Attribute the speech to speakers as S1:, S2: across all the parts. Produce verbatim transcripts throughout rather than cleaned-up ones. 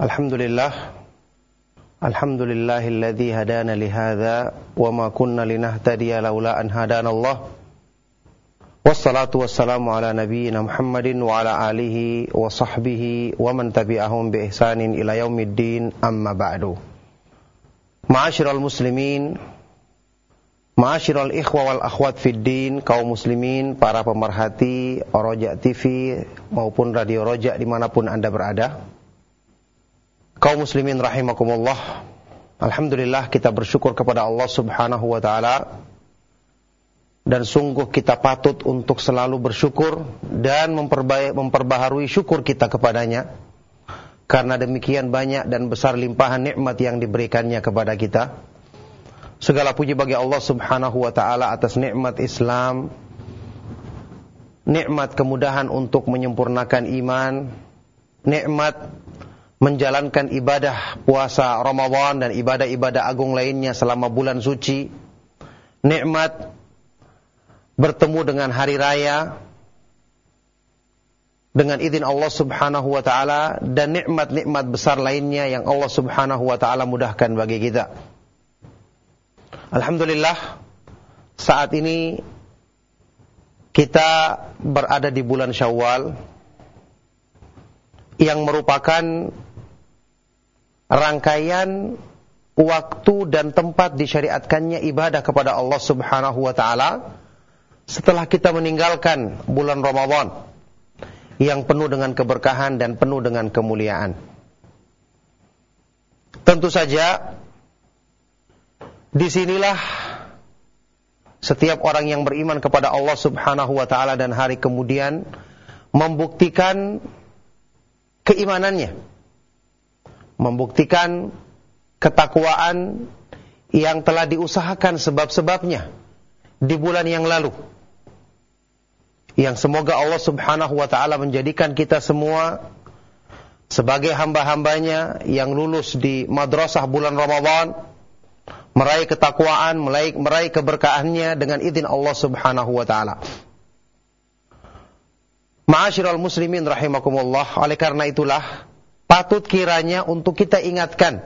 S1: Alhamdulillah Alhamdulillahilladzi hadana lihadza wa ma kunna linahtadiya laula an hadanallah. Wassalatu wassalamu ala nabiyyina Muhammadin wa ala alihi wa sahbihi wa man tabi'ahum bi ihsanin ila yaumiddin, amma ba'du. Ma'asyiral muslimin, ma'asyiral ikhwa wal akhwat fid din, kaum muslimin, para pemerhati Roja T V maupun Radio Roja dimanapun Anda berada. Kaum muslimin rahimakumullah, alhamdulillah kita bersyukur kepada Allah subhanahu wa ta'ala, dan sungguh kita patut untuk selalu bersyukur dan memperbaharui syukur kita kepadanya, karena demikian banyak dan besar limpahan nikmat yang diberikannya kepada kita. Segala puji bagi Allah subhanahu wa ta'ala atas nikmat Islam, nikmat kemudahan untuk menyempurnakan iman, nikmat menjalankan ibadah puasa Ramadan dan ibadah-ibadah agung lainnya selama bulan suci, nikmat bertemu dengan hari raya dengan izin Allah subhanahu wa ta'ala, dan nikmat-nikmat besar lainnya yang Allah subhanahu wa ta'ala mudahkan bagi kita. Alhamdulillah, saat ini kita berada di bulan Syawal yang merupakan rangkaian waktu dan tempat disyariatkannya ibadah kepada Allah subhanahu wa ta'ala setelah kita meninggalkan bulan Ramadan yang penuh dengan keberkahan dan penuh dengan kemuliaan. Tentu saja disinilah setiap orang yang beriman kepada Allah subhanahu wa ta'ala dan hari kemudian membuktikan keimanannya, membuktikan ketakwaan yang telah diusahakan sebab-sebabnya di bulan yang lalu, yang semoga Allah subhanahu wa ta'ala menjadikan kita semua sebagai hamba-hambanya yang lulus di madrasah bulan Ramadan, meraih ketakwaan, meraih, meraih keberkahannya dengan izin Allah subhanahu wa ta'ala. Ma'asyiral muslimin rahimakumullah, oleh karena itulah patut kiranya untuk kita ingatkan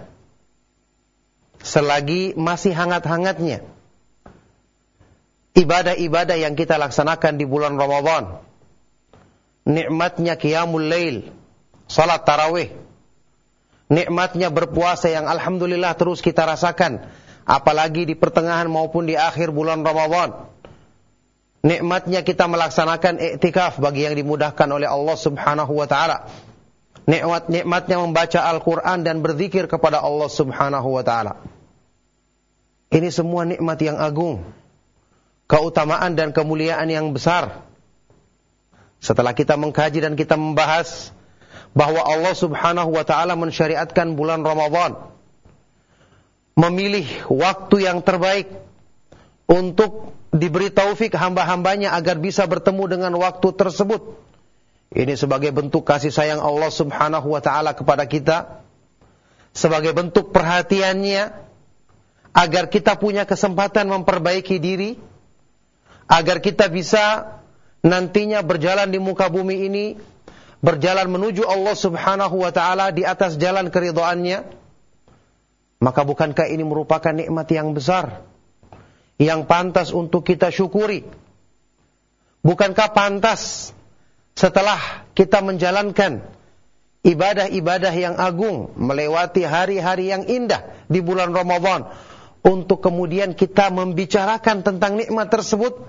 S1: selagi masih hangat-hangatnya ibadah-ibadah yang kita laksanakan di bulan Ramadan, nikmatnya qiyamul lail, salat tarawih, nikmatnya berpuasa yang alhamdulillah terus kita rasakan, apalagi di pertengahan maupun di akhir bulan Ramadan. Nikmatnya kita melaksanakan iktikaf bagi yang dimudahkan oleh Allah subhanahu wa ta'ala. Nikmat, nikmatnya membaca Al-Quran dan berzikir kepada Allah subhanahu wa ta'ala. Ini semua nikmat yang agung, keutamaan dan kemuliaan yang besar. Setelah kita mengkaji dan kita membahas bahwa Allah subhanahu wa ta'ala mensyariatkan bulan Ramadan, memilih waktu yang terbaik untuk diberi taufik hamba-hambanya agar bisa bertemu dengan waktu tersebut. Ini sebagai bentuk kasih sayang Allah subhanahu wa ta'ala kepada kita, sebagai bentuk perhatiannya agar kita punya kesempatan memperbaiki diri, agar kita bisa nantinya berjalan di muka bumi ini, berjalan menuju Allah subhanahu wa ta'ala di atas jalan keridhaannya. Maka bukankah ini merupakan nikmat yang besar yang pantas untuk kita syukuri? Bukankah pantas setelah kita menjalankan ibadah-ibadah yang agung, melewati hari-hari yang indah di bulan Ramadan, untuk kemudian kita membicarakan tentang nikmat tersebut,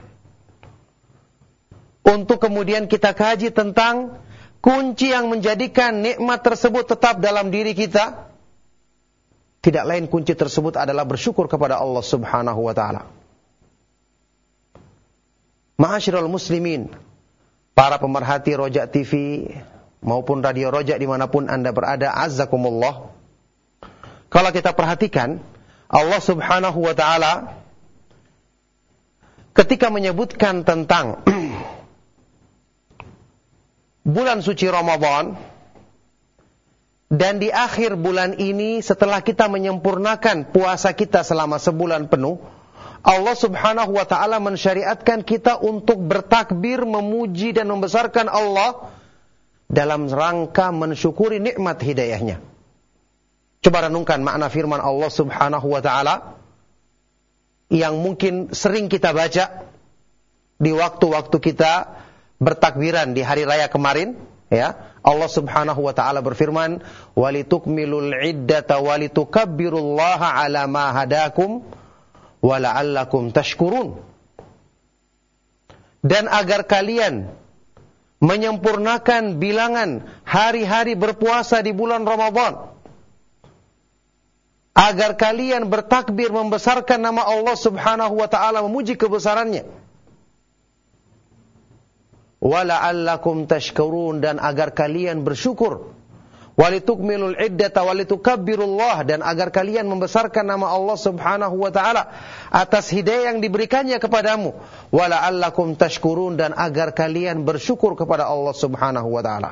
S1: untuk kemudian kita kaji tentang kunci yang menjadikan nikmat tersebut tetap dalam diri kita? Tidak lain kunci tersebut adalah bersyukur kepada Allah subhanahu wa ta'ala. Ma'asyiral muslimin, para pemerhati Roja T V maupun Radio Roja dimanapun Anda berada, azzakumullah. Kalau kita perhatikan, Allah subhanahu wa ta'ala ketika menyebutkan tentang bulan suci Ramadan, dan di akhir bulan ini setelah kita menyempurnakan puasa kita selama sebulan penuh, Allah subhanahu wa ta'ala mensyariatkan kita untuk bertakbir, memuji dan membesarkan Allah dalam rangka mensyukuri nikmat hidayahnya. Coba renungkan makna firman Allah Subhanahu wa taala yang mungkin sering kita baca di waktu-waktu kita bertakbiran di hari raya kemarin, ya. Allah Subhanahu wa taala berfirman, "Walitukmilul iddata walitukabbirullaha 'ala ma hadakum wa la'allakum tashkurun." Dan agar kalian menyempurnakan bilangan hari-hari berpuasa di bulan Ramadan, agar kalian bertakbir membesarkan nama Allah Subhanahu wa taala, memuji kebesarannya. Wala'allakum tashkurun, dan agar kalian bersyukur. Walitukmilul iddata walitukabbirullaha, dan agar kalian membesarkan nama Allah Subhanahu wa taala atas hidayah yang diberikannya kepadamu. Wala'allakum tashkurun, dan agar kalian bersyukur kepada Allah Subhanahu wa taala.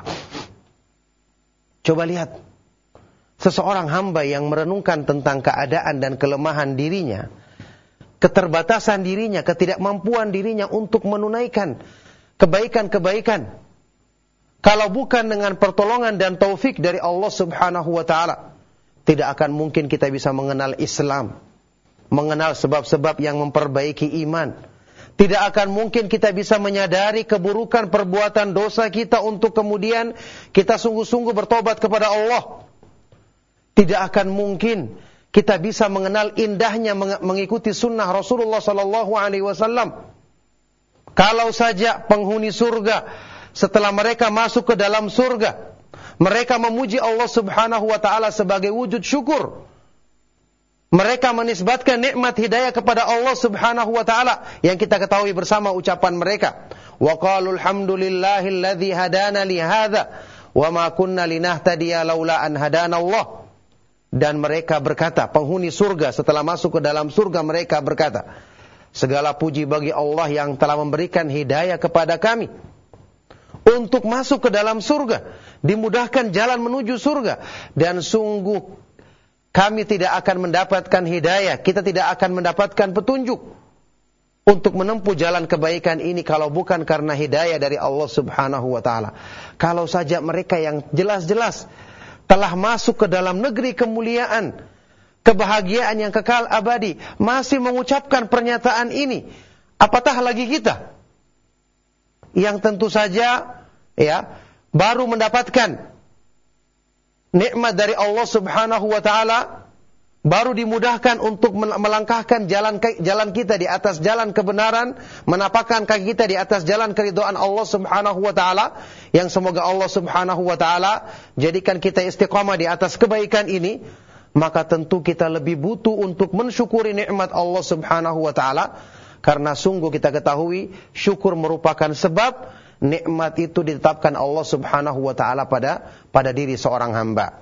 S1: Coba lihat, seseorang hamba yang merenungkan tentang keadaan dan kelemahan dirinya, keterbatasan dirinya, ketidakmampuan dirinya untuk menunaikan kebaikan-kebaikan, kalau bukan dengan pertolongan dan taufik dari Allah Subhanahu wa taala, tidak akan mungkin kita bisa mengenal Islam, mengenal sebab-sebab yang memperbaiki iman. Tidak akan mungkin kita bisa menyadari keburukan perbuatan dosa kita untuk kemudian kita sungguh-sungguh bertobat kepada Allah. Tidak akan mungkin kita bisa mengenal indahnya mengikuti sunnah Rasulullah sallallahu alaihi wasallam kalau saja penghuni surga setelah mereka masuk ke dalam surga, mereka memuji Allah Subhanahu wa taala sebagai wujud syukur. Mereka menisbatkan nikmat hidayah kepada Allah Subhanahu wa taala yang kita ketahui bersama ucapan mereka. Wa qalu alhamdulillahilladzi hadana li hadza wa ma kunna linahtadiya laula an hadana Allah. Dan mereka berkata, penghuni surga setelah masuk ke dalam surga mereka berkata, segala puji bagi Allah yang telah memberikan hidayah kepada kami untuk masuk ke dalam surga, dimudahkan jalan menuju surga, dan sungguh kami tidak akan mendapatkan hidayah, kita tidak akan mendapatkan petunjuk untuk menempuh jalan kebaikan ini kalau bukan karena hidayah dari Allah Subhanahu wa taala. Kalau saja mereka yang jelas-jelas telah masuk ke dalam negeri kemuliaan, kebahagiaan yang kekal abadi, masih mengucapkan pernyataan ini, apatah lagi kita yang tentu saja ya baru mendapatkan nikmat dari Allah Subhanahu wa taala, baru dimudahkan untuk melangkahkan jalan jalan kita di atas jalan kebenaran, menapakkan kaki kita di atas jalan keridhaan Allah Subhanahu wa taala, yang semoga Allah Subhanahu wa taala jadikan kita istiqamah di atas kebaikan ini. Maka tentu kita lebih butuh untuk mensyukuri nikmat Allah Subhanahu wa taala, karena sungguh kita ketahui syukur merupakan sebab nikmat itu ditetapkan Allah Subhanahu wa taala pada pada diri seorang hamba.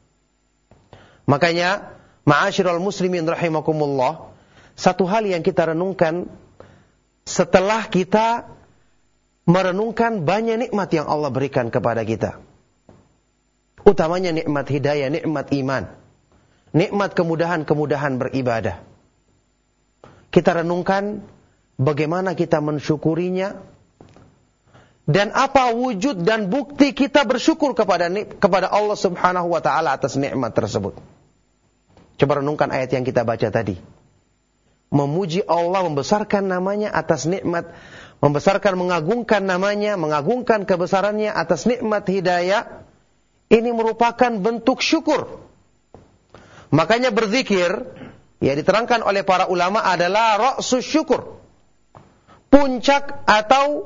S1: Makanya ma'asyiral muslimin rahimakumullah, satu hal yang kita renungkan setelah kita merenungkan banyak nikmat yang Allah berikan kepada kita, utamanya nikmat hidayah, nikmat iman, nikmat kemudahan-kemudahan beribadah. Kita renungkan bagaimana kita mensyukurinya, dan apa wujud dan bukti kita bersyukur kepada kepada Allah Subhanahu wa taala atas nikmat tersebut. Coba renungkan ayat yang kita baca tadi. Memuji Allah, membesarkan namanya atas nikmat, membesarkan, mengagungkan namanya, mengagungkan kebesarannya atas nikmat hidayah. Ini merupakan bentuk syukur. Makanya berzikir, ya diterangkan oleh para ulama adalah ra'sus syukur. Puncak atau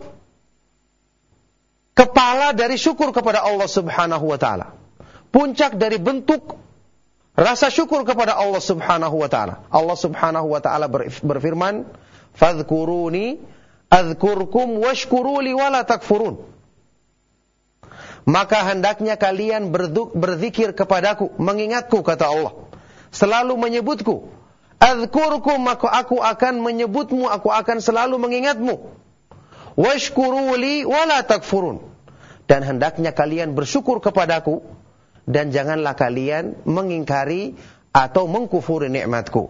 S1: kepala dari syukur kepada Allah Subhanahu wa taala. Puncak dari bentuk rasa syukur kepada Allah Subhanahu wa taala. Allah Subhanahu wa taala berfirman, "Fadhkuruni adzkurkum washkuruli wala takfurun." Maka hendaknya kalian berzikir kepadaku, mengingatku, kata Allah, selalu menyebutku. Adzkurkum, maka aku akan menyebutmu, aku akan selalu mengingatmu. Washkuruli wala takfurun. Dan hendaknya kalian bersyukur kepadaku, dan janganlah kalian mengingkari atau mengkufuri nikmatku.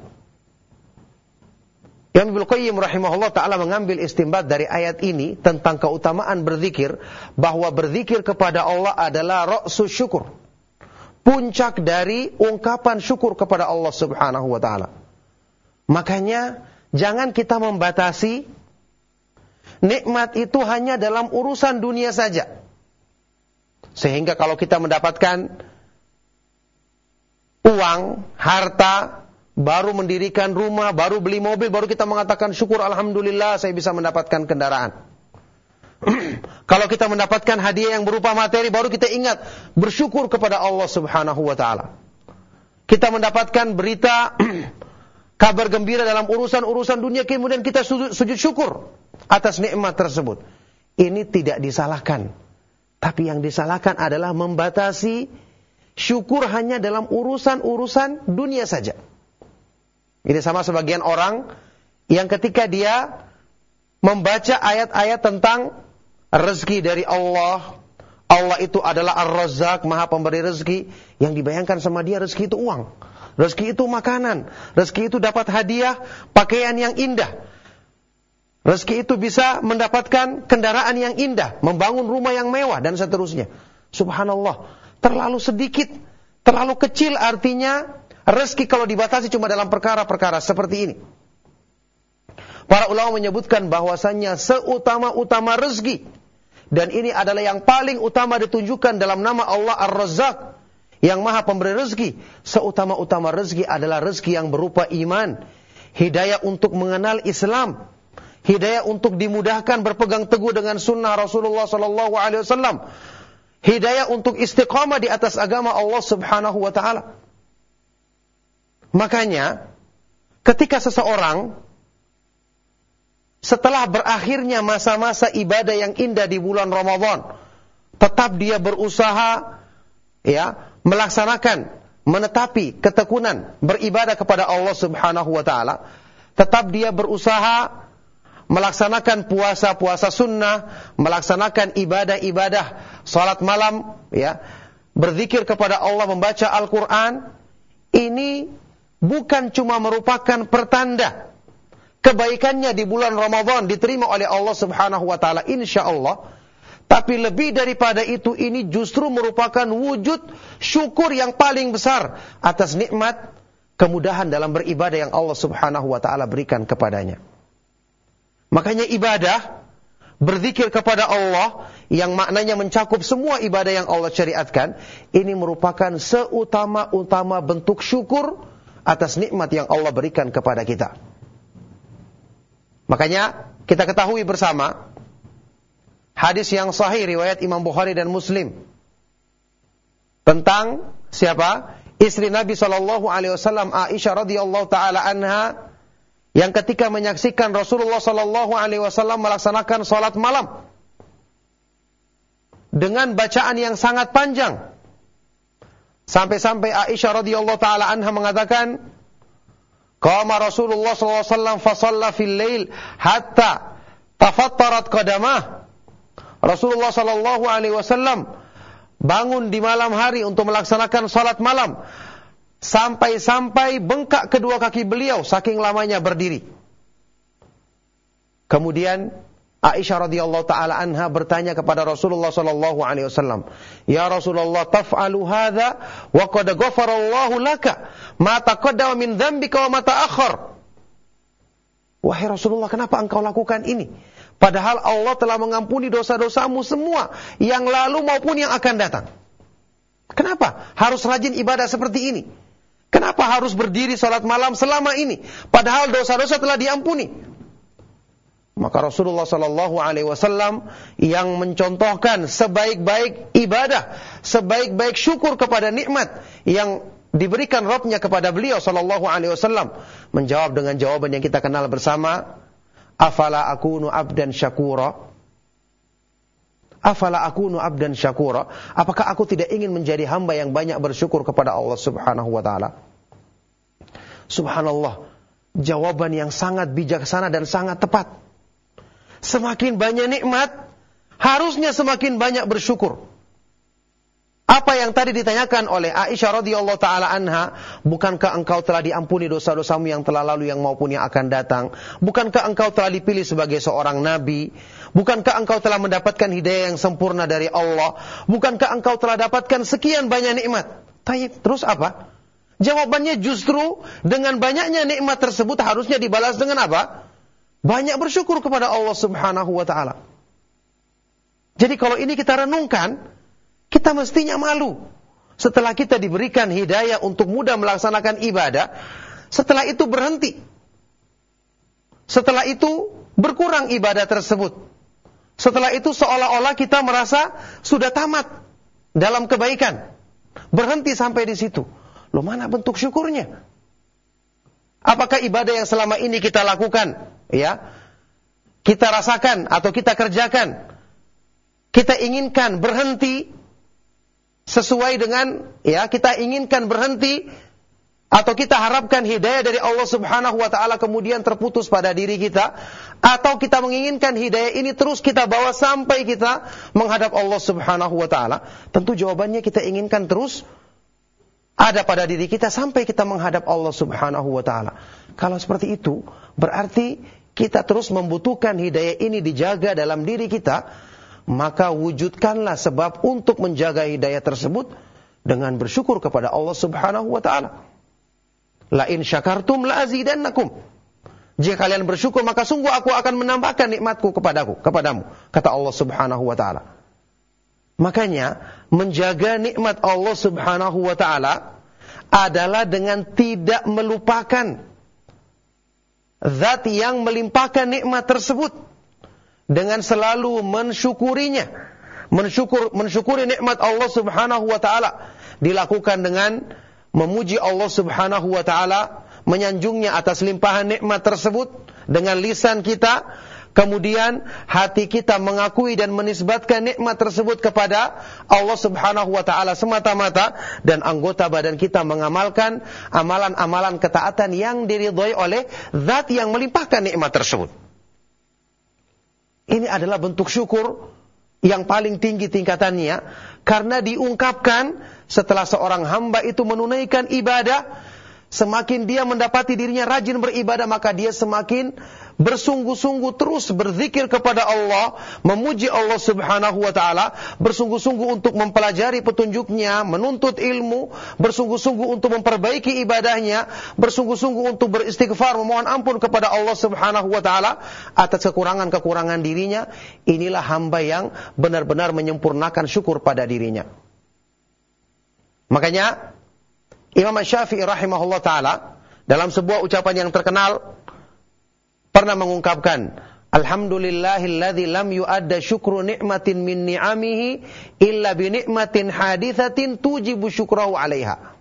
S1: Imam Ibnu Qayyim rahimahullah ta'ala mengambil istinbat dari ayat ini tentang keutamaan berzikir, bahwa berzikir kepada Allah adalah ra'sus syukur, puncak dari ungkapan syukur kepada Allah Subhanahu wa taala. Makanya jangan kita membatasi nikmat itu hanya dalam urusan dunia saja. Sehingga kalau kita mendapatkan uang, harta, baru mendirikan rumah, baru beli mobil, baru kita mengatakan syukur alhamdulillah saya bisa mendapatkan kendaraan. Kalau kita mendapatkan hadiah yang berupa materi, baru kita ingat bersyukur kepada Allah Subhanahu wa taala. Kita mendapatkan berita kabar gembira dalam urusan-urusan dunia, kemudian kita sujud, sujud syukur atas nikmat tersebut. Ini tidak disalahkan. Tapi yang disalahkan adalah membatasi syukur hanya dalam urusan-urusan dunia saja. Ini sama sebagian orang yang ketika dia membaca ayat-ayat tentang rezeki dari Allah, Allah itu adalah Ar-Razzaq, Maha Pemberi rezeki, yang dibayangkan sama dia rezeki itu uang, rezeki itu makanan, rezeki itu dapat hadiah, pakaian yang indah, rezeki itu bisa mendapatkan kendaraan yang indah, membangun rumah yang mewah, dan seterusnya. Subhanallah, terlalu sedikit, terlalu kecil artinya rezeki kalau dibatasi cuma dalam perkara-perkara seperti ini. Para ulama menyebutkan bahwasannya seutama-utama rezeki, dan ini adalah yang paling utama ditunjukkan dalam nama Allah Ar-Razzaq, yang Maha Pemberi rezeki. Seutama-utama rezeki adalah rezeki yang berupa iman, hidayah untuk mengenal Islam, hidayah untuk dimudahkan berpegang teguh dengan sunnah Rasulullah sallallahu alaihi wasallam, hidayah untuk istiqamah di atas agama Allah Subhanahu wa taala. Makanya ketika seseorang setelah berakhirnya masa-masa ibadah yang indah di bulan Ramadan, tetap dia berusaha ya melaksanakan, menetapi ketekunan beribadah kepada Allah Subhanahu wa taala, tetap dia berusaha melaksanakan puasa-puasa sunnah, melaksanakan ibadah-ibadah salat malam, ya, berzikir kepada Allah, membaca Al-Qur'an. Ini bukan cuma merupakan pertanda kebaikannya di bulan Ramadan diterima oleh Allah Subhanahu wa taala insyaallah, tapi lebih daripada itu, ini justru merupakan wujud syukur yang paling besar atas nikmat kemudahan dalam beribadah yang Allah Subhanahu wa taala berikan kepadanya. Makanya ibadah berzikir kepada Allah yang maknanya mencakup semua ibadah yang Allah syariatkan, ini merupakan seutama-utama bentuk syukur atas nikmat yang Allah berikan kepada kita. Makanya kita ketahui bersama hadis yang sahih riwayat Imam Bukhari dan Muslim tentang siapa? Istri Nabi sallallahu alaihi wasallam, Aisyah radhiyallahu taala anha, yang ketika menyaksikan Rasulullah sallallahu alaihi wasallam melaksanakan salat malam dengan bacaan yang sangat panjang, sampai-sampai Aisyah radhiyallahu taala anha mengatakan, qama Rasulullah sallallahu alaihi wasallam fa shalla fil lail hatta tafattarat qadamah. Rasulullah sallallahu alaihi wasallam bangun di malam hari untuk melaksanakan salat malam, sampai-sampai bengkak kedua kaki beliau saking lamanya berdiri. Kemudian Aisyah radhiyallahu taala anha bertanya kepada Rasulullah sallallahu alaihi wasallam, "Ya Rasulullah, taf'alu hadza wa qad ghafarallahu laka ma taqaddama min dzambika wa ma ta'akhkhar." Wahai Rasulullah, kenapa engkau lakukan ini? Padahal Allah telah mengampuni dosa-dosamu semua yang lalu maupun yang akan datang. Kenapa harus rajin ibadah seperti ini? Kenapa harus berdiri salat malam selama ini? Padahal dosa-dosa telah diampuni. Maka Rasulullah sallallahu alaihi wasallam yang mencontohkan sebaik-baik ibadah, sebaik-baik syukur kepada nikmat yang diberikan Rabbnya kepada beliau sallallahu alaihi wasallam, menjawab dengan jawaban yang kita kenal bersama, afala akunu abdan syakura? Afala akunu abdan syakura? Apakah aku tidak ingin menjadi hamba yang banyak bersyukur kepada Allah Subhanahu wa taala? Subhanallah, jawaban yang sangat bijaksana dan sangat tepat. Semakin banyak nikmat, harusnya semakin banyak bersyukur. Apa yang tadi ditanyakan oleh Aisyah radhiyallahu taala anha, bukankah engkau telah diampuni dosa-dosamu yang telah lalu yang maupun yang akan datang? Bukankah engkau telah dipilih sebagai seorang nabi? Bukankah engkau telah mendapatkan hidayah yang sempurna dari Allah? Bukankah engkau telah dapatkan sekian banyak nikmat? Taib, terus apa? Jawabannya justru dengan banyaknya nikmat tersebut harusnya dibalas dengan apa? Banyak bersyukur kepada Allah Subhanahu wa taala. Jadi kalau ini kita renungkan, kita mestinya malu. Setelah kita diberikan hidayah untuk mudah melaksanakan ibadah, setelah itu berhenti. Setelah itu berkurang ibadah tersebut. Setelah itu seolah-olah kita merasa sudah tamat dalam kebaikan. Berhenti sampai di situ. Loh, mana bentuk syukurnya? Apakah ibadah yang selama ini kita lakukan, ya, kita rasakan atau kita kerjakan, kita inginkan berhenti sesuai dengan, ya, kita inginkan berhenti atau kita harapkan hidayah dari Allah Subhanahu wa taala kemudian terputus pada diri kita, atau kita menginginkan hidayah ini terus kita bawa sampai kita menghadap Allah Subhanahu wa taala? Tentu jawabannya kita inginkan terus ada pada diri kita sampai kita menghadap Allah Subhanahu wa taala. Kalau seperti itu, berarti kita terus membutuhkan hidayah ini dijaga dalam diri kita, maka wujudkanlah sebab untuk menjaga hidayah tersebut dengan bersyukur kepada Allah Subhanahu wa taala. La in syakartum la azidannakum. Jika kalian bersyukur maka sungguh aku akan menambahkan nikmatku kepadaku, kepadamu, kata Allah Subhanahu wa taala. Makanya menjaga nikmat Allah Subhanahu wa taala adalah dengan tidak melupakan zat yang melimpahkan nikmat tersebut, dengan selalu mensyukurinya. Mensyukur mensyukuri nikmat Allah Subhanahu wa taala dilakukan dengan memuji Allah Subhanahu wa taala, menyanjungnya atas limpahan nikmat tersebut dengan lisan kita, kemudian hati kita mengakui dan menisbatkan nikmat tersebut kepada Allah Subhanahu wa taala semata-mata, dan anggota badan kita mengamalkan amalan-amalan ketaatan yang diridhai oleh zat yang melimpahkan nikmat tersebut. Ini adalah bentuk syukur yang paling tinggi tingkatannya, karena diungkapkan setelah seorang hamba itu menunaikan ibadah, semakin dia mendapati dirinya rajin beribadah, maka dia semakin bersungguh-sungguh terus berzikir kepada Allah, memuji Allah Subhanahu wa taala, bersungguh-sungguh untuk mempelajari petunjuknya, menuntut ilmu, bersungguh-sungguh untuk memperbaiki ibadahnya, bersungguh-sungguh untuk beristighfar, memohon ampun kepada Allah Subhanahu wa taala atas kekurangan-kekurangan dirinya. Inilah hamba yang benar-benar menyempurnakan syukur pada dirinya. Makanya Imam Syafi'i rahimahullah ta'ala dalam sebuah ucapan yang terkenal pernah mengungkapkan, alhamdulillahilladzi lam yu'adda syukru ni'matin min ni'amihi illa bi ni'matin hadithatin tujibu syukrahu 'alaiha.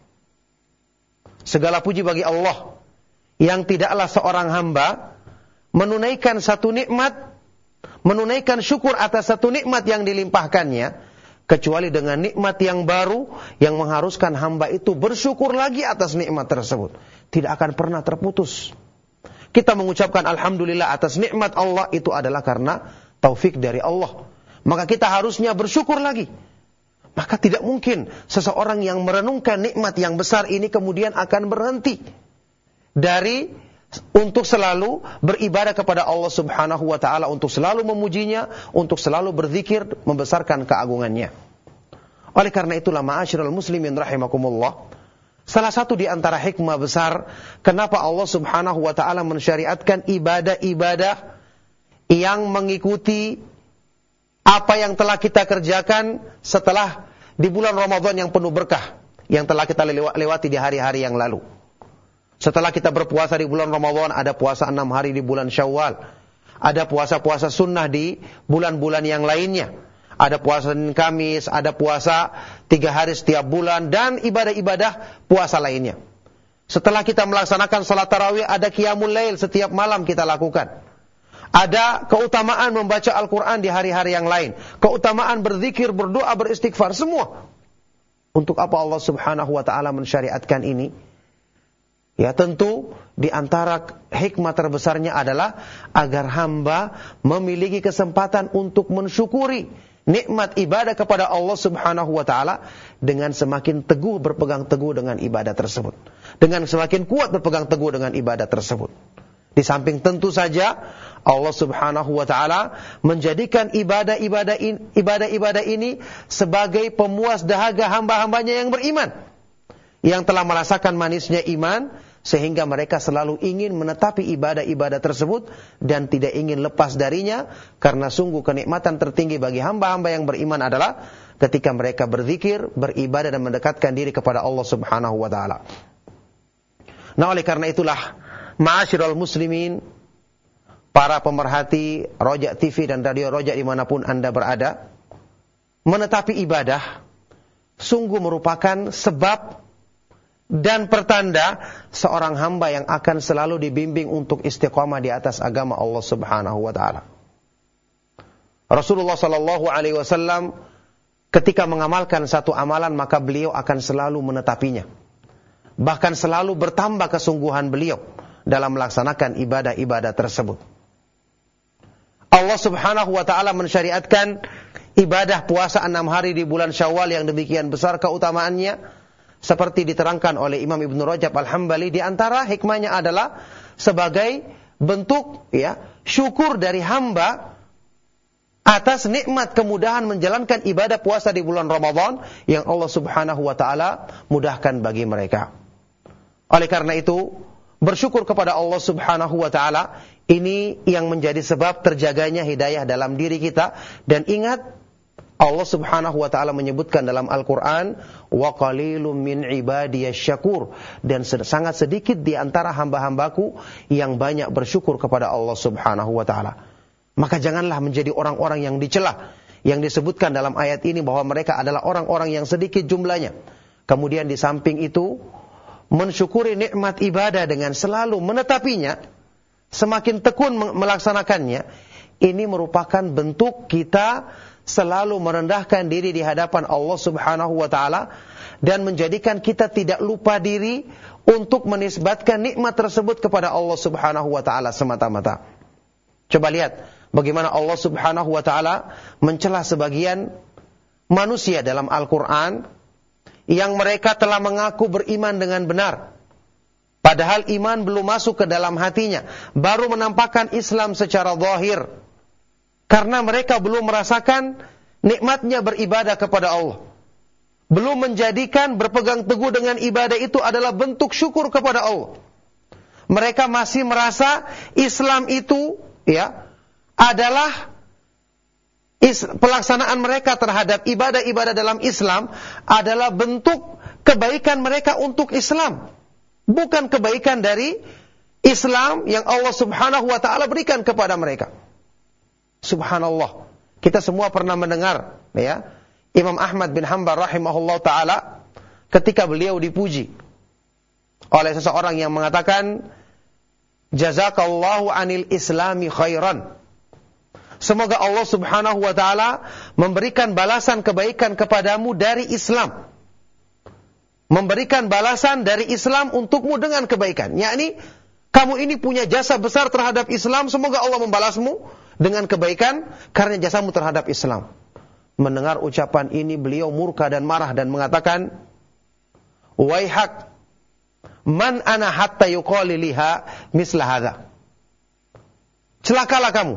S1: Segala puji bagi Allah yang tidaklah seorang hamba menunaikan satu nikmat, menunaikan syukur atas satu nikmat yang dilimpahkannya, kecuali dengan nikmat yang baru yang mengharuskan hamba itu bersyukur lagi atas nikmat tersebut. Tidak akan pernah terputus. Kita mengucapkan alhamdulillah atas nikmat Allah, itu adalah karena taufik dari Allah. Maka kita harusnya bersyukur lagi. Maka tidak mungkin seseorang yang merenungkan nikmat yang besar ini kemudian akan berhenti dari untuk selalu beribadah kepada Allah Subhanahu wa taala, untuk selalu memujinya, untuk selalu berzikir membesarkan keagungannya. Oleh karena itulah ma'asyiral muslimin rahimakumullah, salah satu di antara hikmah besar kenapa Allah Subhanahu wa taala mensyariatkan ibadah-ibadah yang mengikuti apa yang telah kita kerjakan setelah di bulan Ramadan yang penuh berkah yang telah kita lewati di hari-hari yang lalu. Setelah kita berpuasa di bulan Ramadan, ada puasa enam hari di bulan Syawal, ada puasa-puasa sunnah di bulan-bulan yang lainnya, ada puasa Senin Kamis, ada puasa tiga hari setiap bulan, dan ibadah-ibadah puasa lainnya. Setelah kita melaksanakan salat tarawih, ada qiyamul lail setiap malam kita lakukan. Ada keutamaan membaca Al-Quran di hari-hari yang lain, keutamaan berzikir, berdoa, beristighfar, semua. Untuk apa Allah Subhanahu wa taala mensyariatkan ini? Ya, tentu di antara hikmah terbesarnya adalah agar hamba memiliki kesempatan untuk mensyukuri nikmat ibadah kepada Allah Subhanahu wa taala dengan semakin teguh berpegang teguh dengan ibadah tersebut, dengan semakin kuat berpegang teguh dengan ibadah tersebut. Di samping tentu saja Allah Subhanahu wa taala menjadikan ibadah-ibadah ini, ibadah-ibadah ini sebagai pemuas dahaga hamba-hambanya yang beriman. yang telah merasakan manisnya iman, sehingga mereka selalu ingin menetapi ibadah-ibadah tersebut dan tidak ingin lepas darinya, karena sungguh kenikmatan tertinggi bagi hamba-hamba yang beriman adalah ketika mereka berzikir, beribadah dan mendekatkan diri kepada Allah Subhanahu wa taala. Nah, oleh karena itulah, ma'asyiral muslimin, para pemerhati Roja T V dan Radio Roja dimanapun Anda berada, menetapi ibadah sungguh merupakan sebab dan pertanda seorang hamba yang akan selalu dibimbing untuk istiqamah di atas agama Allah Subhanahu wa taala. Rasulullah sallallahu alaihi wasallam ketika mengamalkan satu amalan, maka beliau akan selalu menetapinya. Bahkan selalu bertambah kesungguhan beliau dalam melaksanakan ibadah-ibadah tersebut. Allah Subhanahu wa taala mensyariatkan ibadah puasa enam hari di bulan Syawal yang demikian besar keutamaannya, seperti diterangkan oleh Imam Ibn Rajab Al-Hambali. Di antara hikmahnya adalah sebagai bentuk ya syukur dari hamba atas nikmat kemudahan menjalankan ibadah puasa di bulan Ramadan yang Allah Subhanahu wa taala mudahkan bagi mereka. Oleh karena itu, bersyukur kepada Allah Subhanahu wa taala ini yang menjadi sebab terjaganya hidayah dalam diri kita. Dan ingat, Allah Subhanahu wa taala menyebutkan dalam Al-Qur'an, wa qalilum min ibadiyasy syakur, dan sangat sedikit di antara hamba-hambaku yang banyak bersyukur kepada Allah Subhanahu wa taala. Maka janganlah menjadi orang-orang yang dicela yang disebutkan dalam ayat ini bahwa mereka adalah orang-orang yang sedikit jumlahnya. Kemudian di samping itu mensyukuri nikmat ibadah dengan selalu menetapinya, semakin tekun melaksanakannya, ini merupakan bentuk kita selalu merendahkan diri di hadapan Allah Subhanahu wa taala dan menjadikan kita tidak lupa diri untuk menisbatkan nikmat tersebut kepada Allah Subhanahu wa taala semata-mata. Coba lihat bagaimana Allah Subhanahu wa taala mencela sebagian manusia dalam Al-Qur'an yang mereka telah mengaku beriman dengan benar, padahal iman belum masuk ke dalam hatinya, baru menampakkan Islam secara zahir, karena mereka belum merasakan nikmatnya beribadah kepada Allah, belum menjadikan berpegang teguh dengan ibadah itu adalah bentuk syukur kepada Allah. Mereka masih merasa Islam itu ya adalah is, pelaksanaan mereka terhadap ibadah-ibadah dalam Islam adalah bentuk kebaikan mereka untuk Islam, bukan kebaikan dari Islam yang Allah Subhanahu wa taala berikan kepada mereka. Subhanallah, kita semua pernah mendengar ya Imam Ahmad bin Hanbal rahimahullah taala ketika beliau dipuji oleh seseorang yang mengatakan, jazakallahu anil islami khairan, semoga Allah Subhanahu wa taala memberikan balasan kebaikan kepadamu dari Islam, memberikan balasan dari Islam untukmu dengan kebaikan, yakni kamu ini punya jasa besar terhadap Islam, semoga Allah membalasmu dengan kebaikan karena jasamu terhadap Islam. Mendengar ucapan ini beliau murka dan marah dan mengatakan, waihak man ana hatta yuqali liha misla hadza, celakalah kamu,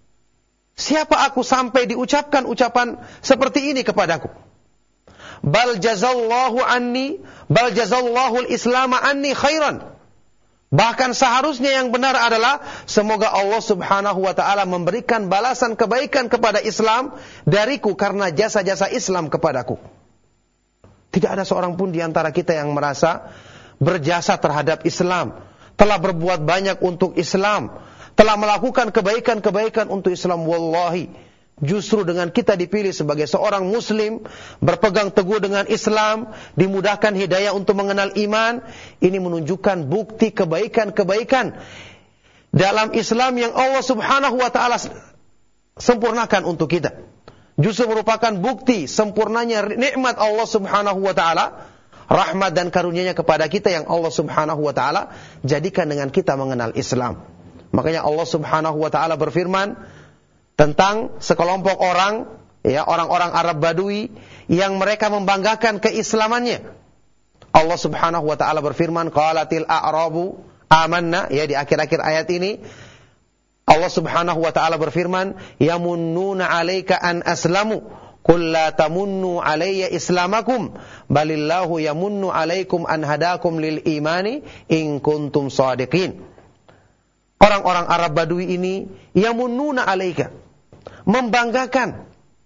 S1: siapa aku sampai diucapkan ucapan seperti ini kepadaku. Bal jazallahu anni bal jazallahu al-islam anni khairan, bahkan seharusnya yang benar adalah semoga Allah Subhanahu wa taala memberikan balasan kebaikan kepada Islam dariku karena jasa-jasa Islam kepadaku. Tidak ada seorang pun di antara kita yang merasa berjasa terhadap Islam, telah berbuat banyak untuk Islam, telah melakukan kebaikan-kebaikan untuk Islam. Wallahi, justru dengan kita dipilih sebagai seorang muslim, berpegang teguh dengan Islam, dimudahkan hidayah untuk mengenal iman, ini menunjukkan bukti kebaikan-kebaikan dalam Islam yang Allah Subhanahu wa taala sempurnakan untuk kita. Justru merupakan bukti sempurnanya nikmat Allah Subhanahu wa taala, rahmat dan karunia-Nya kepada kita yang Allah Subhanahu wa taala jadikan dengan kita mengenal Islam. Makanya Allah Subhanahu wa taala berfirman tentang sekelompok orang, ya, orang-orang Arab Badui yang mereka membanggakan keislamannya. Allah Subhanahu wa taala berfirman, qalatil a'rabu amanna, ya, di akhir-akhir ayat ini Allah Subhanahu wa taala berfirman, yamunnuna 'alaika an aslamu Qul la tamunnu alayya islamakum balillahu yamunnu alaikum an hadakum lil imani in kuntum shadiqin. Orang-orang Arab Badui ini yamunnuna alaika, membanggakan,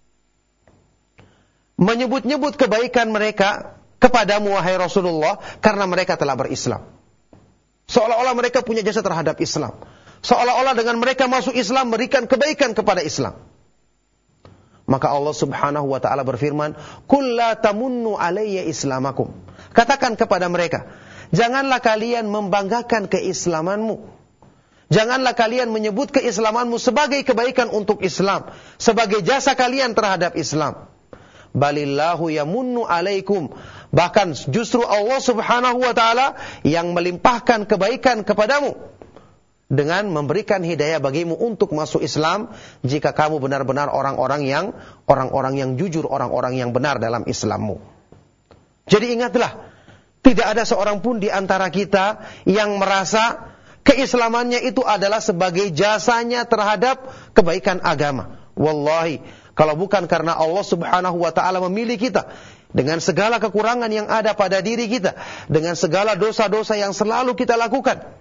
S1: menyebut-nyebut kebaikan mereka kepadamu wahai Rasulullah karena mereka telah berislam. Seolah-olah mereka punya jasa terhadap Islam. Seolah-olah dengan mereka masuk Islam berikan kebaikan kepada Islam. Maka Allah Subhanahu wa taala berfirman, "Qul la tamunnu alayya islamakum." Katakan kepada mereka, janganlah kalian membanggakan keislamanmu. Janganlah kalian menyebut keislamanmu sebagai kebaikan untuk Islam, sebagai jasa kalian terhadap Islam. Balillahu yamunnu alaikum. Bahkan justru Allah Subhanahu wa taala yang melimpahkan kebaikan kepadamu dengan memberikan hidayah bagimu untuk masuk Islam jika kamu benar-benar orang-orang yang orang-orang yang jujur, orang-orang yang benar dalam Islammu. Jadi ingatlah, tidak ada seorang pun di antara kita yang merasa keislamannya itu adalah sebagai jasanya terhadap kebaikan agama. Wallahi, kalau bukan karena Allah Subhanahu wa taala memilih kita dengan segala kekurangan yang ada pada diri kita, dengan segala dosa-dosa yang selalu kita lakukan,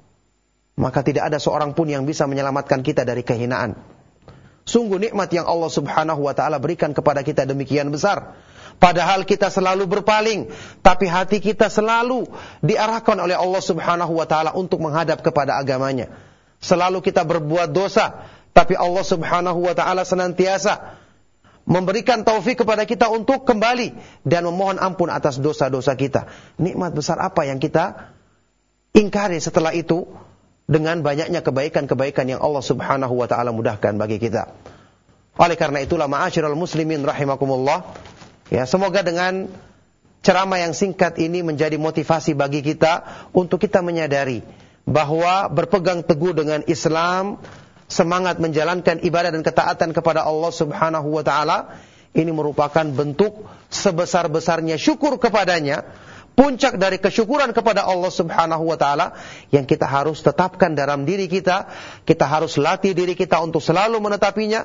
S1: maka tidak ada seorang pun yang bisa menyelamatkan kita dari kehinaan. Sungguh nikmat yang Allah Subhanahu wa taala berikan kepada kita demikian besar. Padahal kita selalu berpaling, tapi hati kita selalu diarahkan oleh Allah Subhanahu wa taala untuk menghadap kepada agamanya. Selalu kita berbuat dosa, tapi Allah Subhanahu wa taala senantiasa memberikan taufik kepada kita untuk kembali dan memohon ampun atas dosa-dosa kita. Nikmat besar apa yang kita ingkari setelah itu dengan banyaknya kebaikan-kebaikan yang Allah Subhanahu wa taala mudahkan bagi kita. Oleh karena itulah ma'asyiral muslimin rahimakumullah, ya, semoga dengan ceramah yang singkat ini menjadi motivasi bagi kita untuk kita menyadari bahwa berpegang teguh dengan Islam, semangat menjalankan ibadah dan ketaatan kepada Allah Subhanahu wa taala, ini merupakan bentuk sebesar-besarnya syukur kepadanya. Puncak dari kesyukuran kepada Allah Subhanahu wa taala yang kita harus tetapkan dalam diri kita, kita harus latih diri kita untuk selalu menetapinya.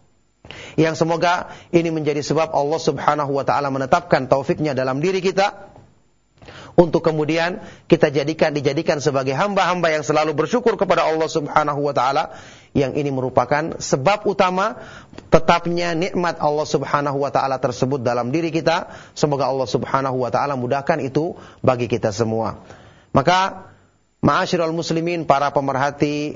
S1: Yang semoga ini menjadi sebab Allah Subhanahu wa taala menetapkan taufiknya dalam diri kita untuk kemudian kita jadikan dijadikan sebagai hamba-hamba yang selalu bersyukur kepada Allah Subhanahu wa taala, yang ini merupakan sebab utama tetapnya nikmat Allah Subhanahu wa taala tersebut dalam diri kita. Semoga Allah Subhanahu wa taala mudahkan itu bagi kita semua. Maka ma'asyiral muslimin, para pemerhati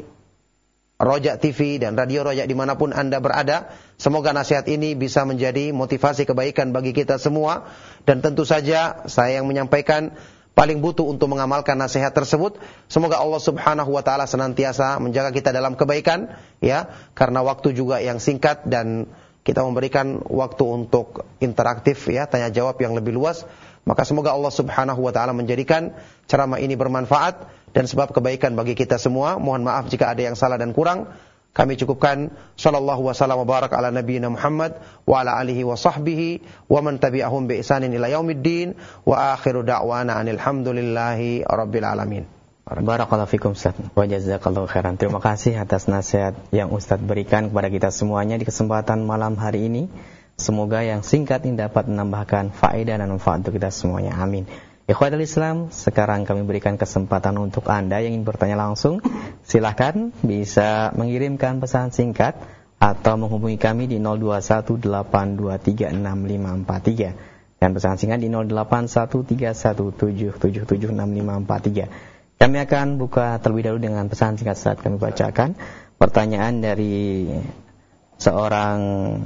S1: Roja T V dan Radio Roja dimanapun Anda berada, semoga nasihat ini bisa menjadi motivasi kebaikan bagi kita semua. Dan tentu saja saya yang menyampaikan paling butuh untuk mengamalkan nasihat tersebut. Semoga Allah Subhanahu wa taala senantiasa menjaga kita dalam kebaikan, ya, karena waktu juga yang singkat dan kita memberikan waktu untuk interaktif, ya, tanya jawab yang lebih luas. Maka semoga Allah Subhanahu wa taala menjadikan ceramah ini bermanfaat dan sebab kebaikan bagi kita semua. Mohon maaf jika ada yang salah dan kurang. Kami cukupkan. Sallallahu wasallam wa barak ala nabiyina Muhammad wa ala alihi wa sahbihi wa man tabi'ahum bi ihsanin ila yaumiddin wa akhiru da'wana anil hamdulillahi rabbil alamin.
S2: Barakallahu fikum Ustaz wa jazakallahu khairan. Terima kasih atas nasihat yang Ustaz berikan kepada kita semuanya di kesempatan malam hari ini. Semoga yang singkat ini dapat menambahkan faedah dan manfaat untuk kita semuanya. Amin. Ikhwatul Islam, sekarang kami berikan kesempatan untuk Anda yang ingin bertanya langsung. Silahkan bisa mengirimkan pesan singkat atau menghubungi kami di nol dua satu delapan dua tiga enam lima empat tiga dan pesan singkat di nol delapan satu tiga satu tujuh tujuh tujuh enam lima empat tiga. Kami akan buka terlebih dahulu dengan pesan singkat saat kami bacakan pertanyaan dari seorang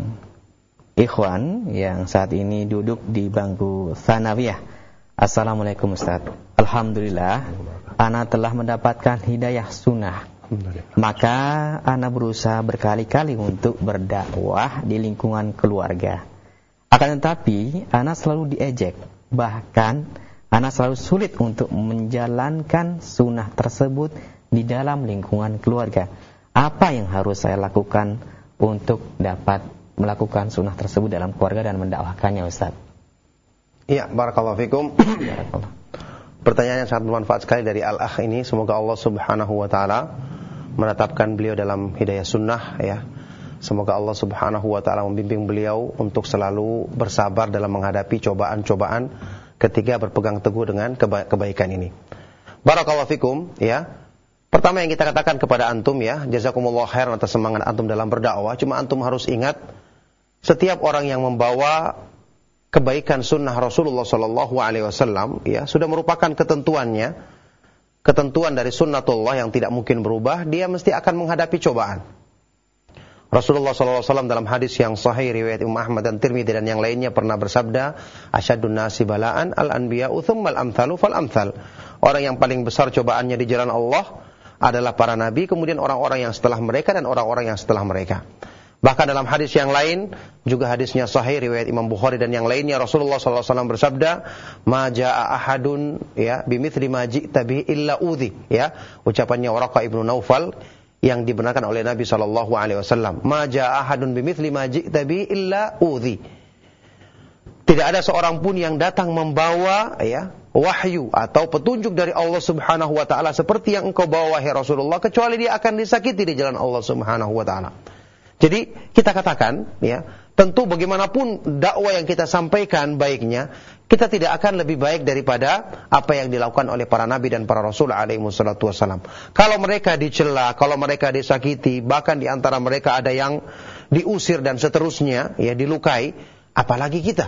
S2: ikhwan yang saat ini duduk di bangku tsanawiyah. Assalamualaikum Ustaz. Alhamdulillah, ana telah mendapatkan hidayah sunnah. Maka ana berusaha berkali-kali untuk berdakwah di lingkungan keluarga. Akan tetapi, ana selalu diejek. Bahkan, ana selalu sulit untuk menjalankan sunnah tersebut di dalam lingkungan keluarga. Apa yang harus saya lakukan untuk dapat melakukan sunnah tersebut dalam keluarga dan mendakwahkannya Ustaz?
S1: Ya, barakallahu fikum. Pertanyaan yang sangat bermanfaat sekali dari Al-Akh ini. Semoga Allah Subhanahu wa taala menetapkan beliau dalam hidayah sunnah, ya. Semoga Allah Subhanahu wa taala membimbing beliau untuk selalu bersabar dalam menghadapi cobaan-cobaan ketika berpegang teguh dengan keba- kebaikan ini. Barakallahu fikum, ya. Pertama yang kita katakan kepada antum, ya, jazakumullah khairan atas semangat antum dalam berdakwah. Cuma antum harus ingat, setiap orang yang membawa kebaikan sunnah Rasulullah sallallahu alaihi wasallam, ya, sudah merupakan ketentuannya, ketentuan dari sunnatullah yang tidak mungkin berubah, dia mesti akan menghadapi cobaan. Rasulullah sallallahu alaihi wasallam dalam hadis yang sahih riwayat Imam Ahmad dan Tirmidzi dan yang lainnya pernah bersabda, asyadun nasi bala'an al-anbiya'u tsummal amthalu fal amthal. Orang yang paling besar cobaannya di jalan Allah adalah para nabi, kemudian orang-orang yang setelah mereka dan orang-orang yang setelah mereka. Bahkan dalam hadis yang lain, juga hadisnya sahih riwayat Imam Bukhari dan yang lainnya, Rasulullah sallallahu alaihi wasallam bersabda, ma jaa ahadun ya bimithli ma ji'ta bihi illa udhi, ya. Ucapannya Waraqah ibnu Naufal yang dibenarkan oleh Nabi sallallahu alaihi wasallam, ma jaa ahadun bimithli ma ji'ta bihi illa udhi. Tidak ada seorang pun yang datang membawa, ya, wahyu atau petunjuk dari Allah Subhanahu wa taala seperti yang engkau bawa wahai Rasulullah, kecuali dia akan disakiti di jalan Allah Subhanahu wa taala. Jadi kita katakan, ya, tentu bagaimanapun dakwah yang kita sampaikan baiknya, kita tidak akan lebih baik daripada apa yang dilakukan oleh para nabi dan para rasul alaihi wassalatu wassalam. Kalau mereka dicela, kalau mereka disakiti, bahkan di antara mereka ada yang diusir dan seterusnya, ya, dilukai, apalagi kita.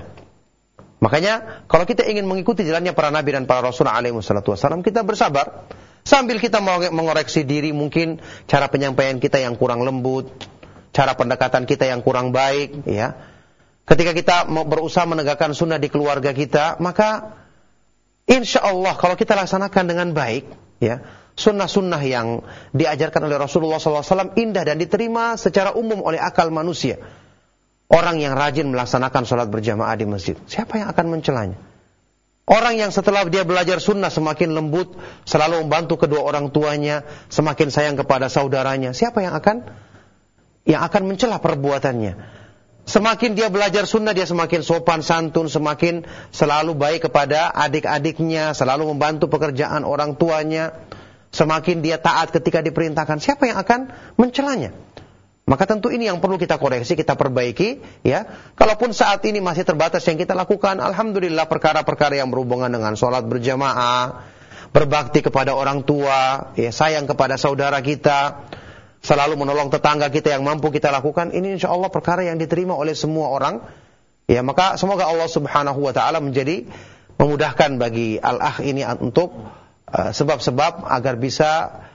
S1: Makanya kalau kita ingin mengikuti jalannya para nabi dan para rasul alaihi wassalatu wassalam, kita bersabar sambil kita mengoreksi diri, mungkin cara penyampaian kita yang kurang lembut, cara pendekatan kita yang kurang baik, ya. Ketika kita berusaha menegakkan sunnah di keluarga kita, maka insya Allah kalau kita laksanakan dengan baik, ya, sunnah-sunnah yang diajarkan oleh Rasulullah sallallahu alaihi wasallam indah dan diterima secara umum oleh akal manusia. Orang yang rajin melaksanakan sholat berjamaah di masjid, siapa yang akan mencelanya? Orang yang setelah dia belajar sunnah semakin lembut, selalu membantu kedua orang tuanya, semakin sayang kepada saudaranya, siapa yang akan yang akan mencela perbuatannya? Semakin dia belajar sunnah, dia semakin sopan santun, semakin selalu baik kepada adik-adiknya, selalu membantu pekerjaan orang tuanya, semakin dia taat ketika diperintahkan, siapa yang akan mencelanya? Maka tentu ini yang perlu kita koreksi, kita perbaiki, ya. Kalaupun saat ini masih terbatas yang kita lakukan, alhamdulillah perkara-perkara yang berhubungan dengan sholat berjamaah, berbakti kepada orang tua, ya, sayang kepada saudara kita, selalu menolong tetangga kita yang mampu kita lakukan, ini insya Allah perkara yang diterima oleh semua orang, ya. Maka semoga Allah Subhanahu wa taala menjadi memudahkan bagi al-akh ini untuk uh, sebab-sebab agar bisa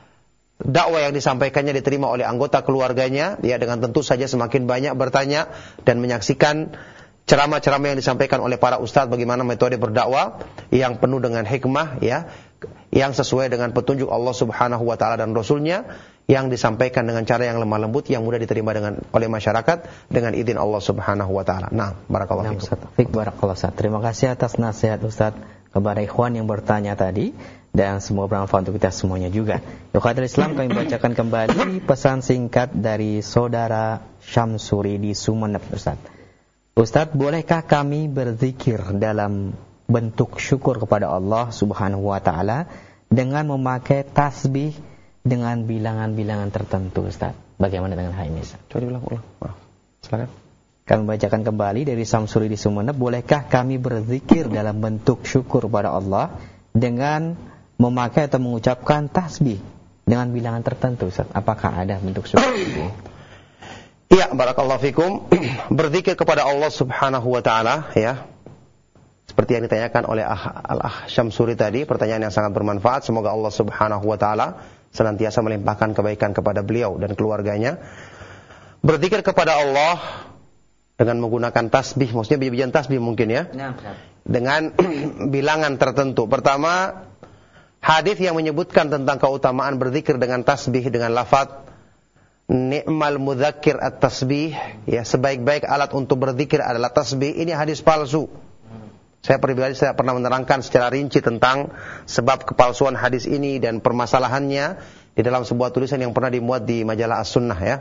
S1: dakwah yang disampaikannya diterima oleh anggota keluarganya, ya, dengan tentu saja semakin banyak bertanya dan menyaksikan ceramah-ceramah yang disampaikan oleh para ustadz bagaimana metode berdakwah yang penuh dengan hikmah, ya, yang sesuai dengan petunjuk Allah Subhanahu wa taala dan Rasulnya, yang disampaikan dengan cara yang lemah lembut, yang mudah diterima dengan oleh masyarakat dengan izin Allah Subhanahu wa taala. Nah, barakallahu fiik.
S2: Barakallahu Ustaz. Terima kasih atas nasihat Ustaz kepada ikhwan yang bertanya tadi, dan semoga bermanfaat untuk kita semuanya juga. Ikhwatul Islam, kami bacakan kembali pesan singkat dari saudara Syamsuri di Sumeneb, Ustaz. Ustaz, bolehkah kami berzikir dalam bentuk syukur kepada Allah Subhanahu wa taala dengan memakai tasbih dengan bilangan-bilangan tertentu, Ustaz? Bagaimana dengan hal ini, Ustaz?
S1: Coba diulang-ulang. Silakan.
S2: Kami bacakan kembali dari Samsuri di Sumeneb, bolehkah kami berzikir dalam bentuk syukur kepada Allah dengan memakai atau mengucapkan tasbih dengan bilangan tertentu, Ustaz? Apakah ada bentuk syukur ini?
S1: Iya, barakallahu fikum. Berzikir kepada Allah Subhanahu wa taala, ya. Seperti yang ditanyakan oleh Al-Akh Syamsuri tadi, pertanyaan yang sangat bermanfaat. Semoga Allah Subhanahu wa taala senantiasa melimpahkan kebaikan kepada beliau dan keluarganya. Berzikir kepada Allah dengan menggunakan tasbih, maksudnya bijian tasbih mungkin, ya. Nah, dengan bilangan tertentu. Pertama, hadis yang menyebutkan tentang keutamaan berzikir dengan tasbih dengan lafaz ni'mal mudzakir at-tasbih, ya, sebaik-baik alat untuk berzikir adalah tasbih. Ini hadis palsu. Saya pribadi saya pernah menerangkan secara rinci tentang sebab kepalsuan hadis ini dan permasalahannya di dalam sebuah tulisan yang pernah dimuat di majalah As-Sunnah, ya.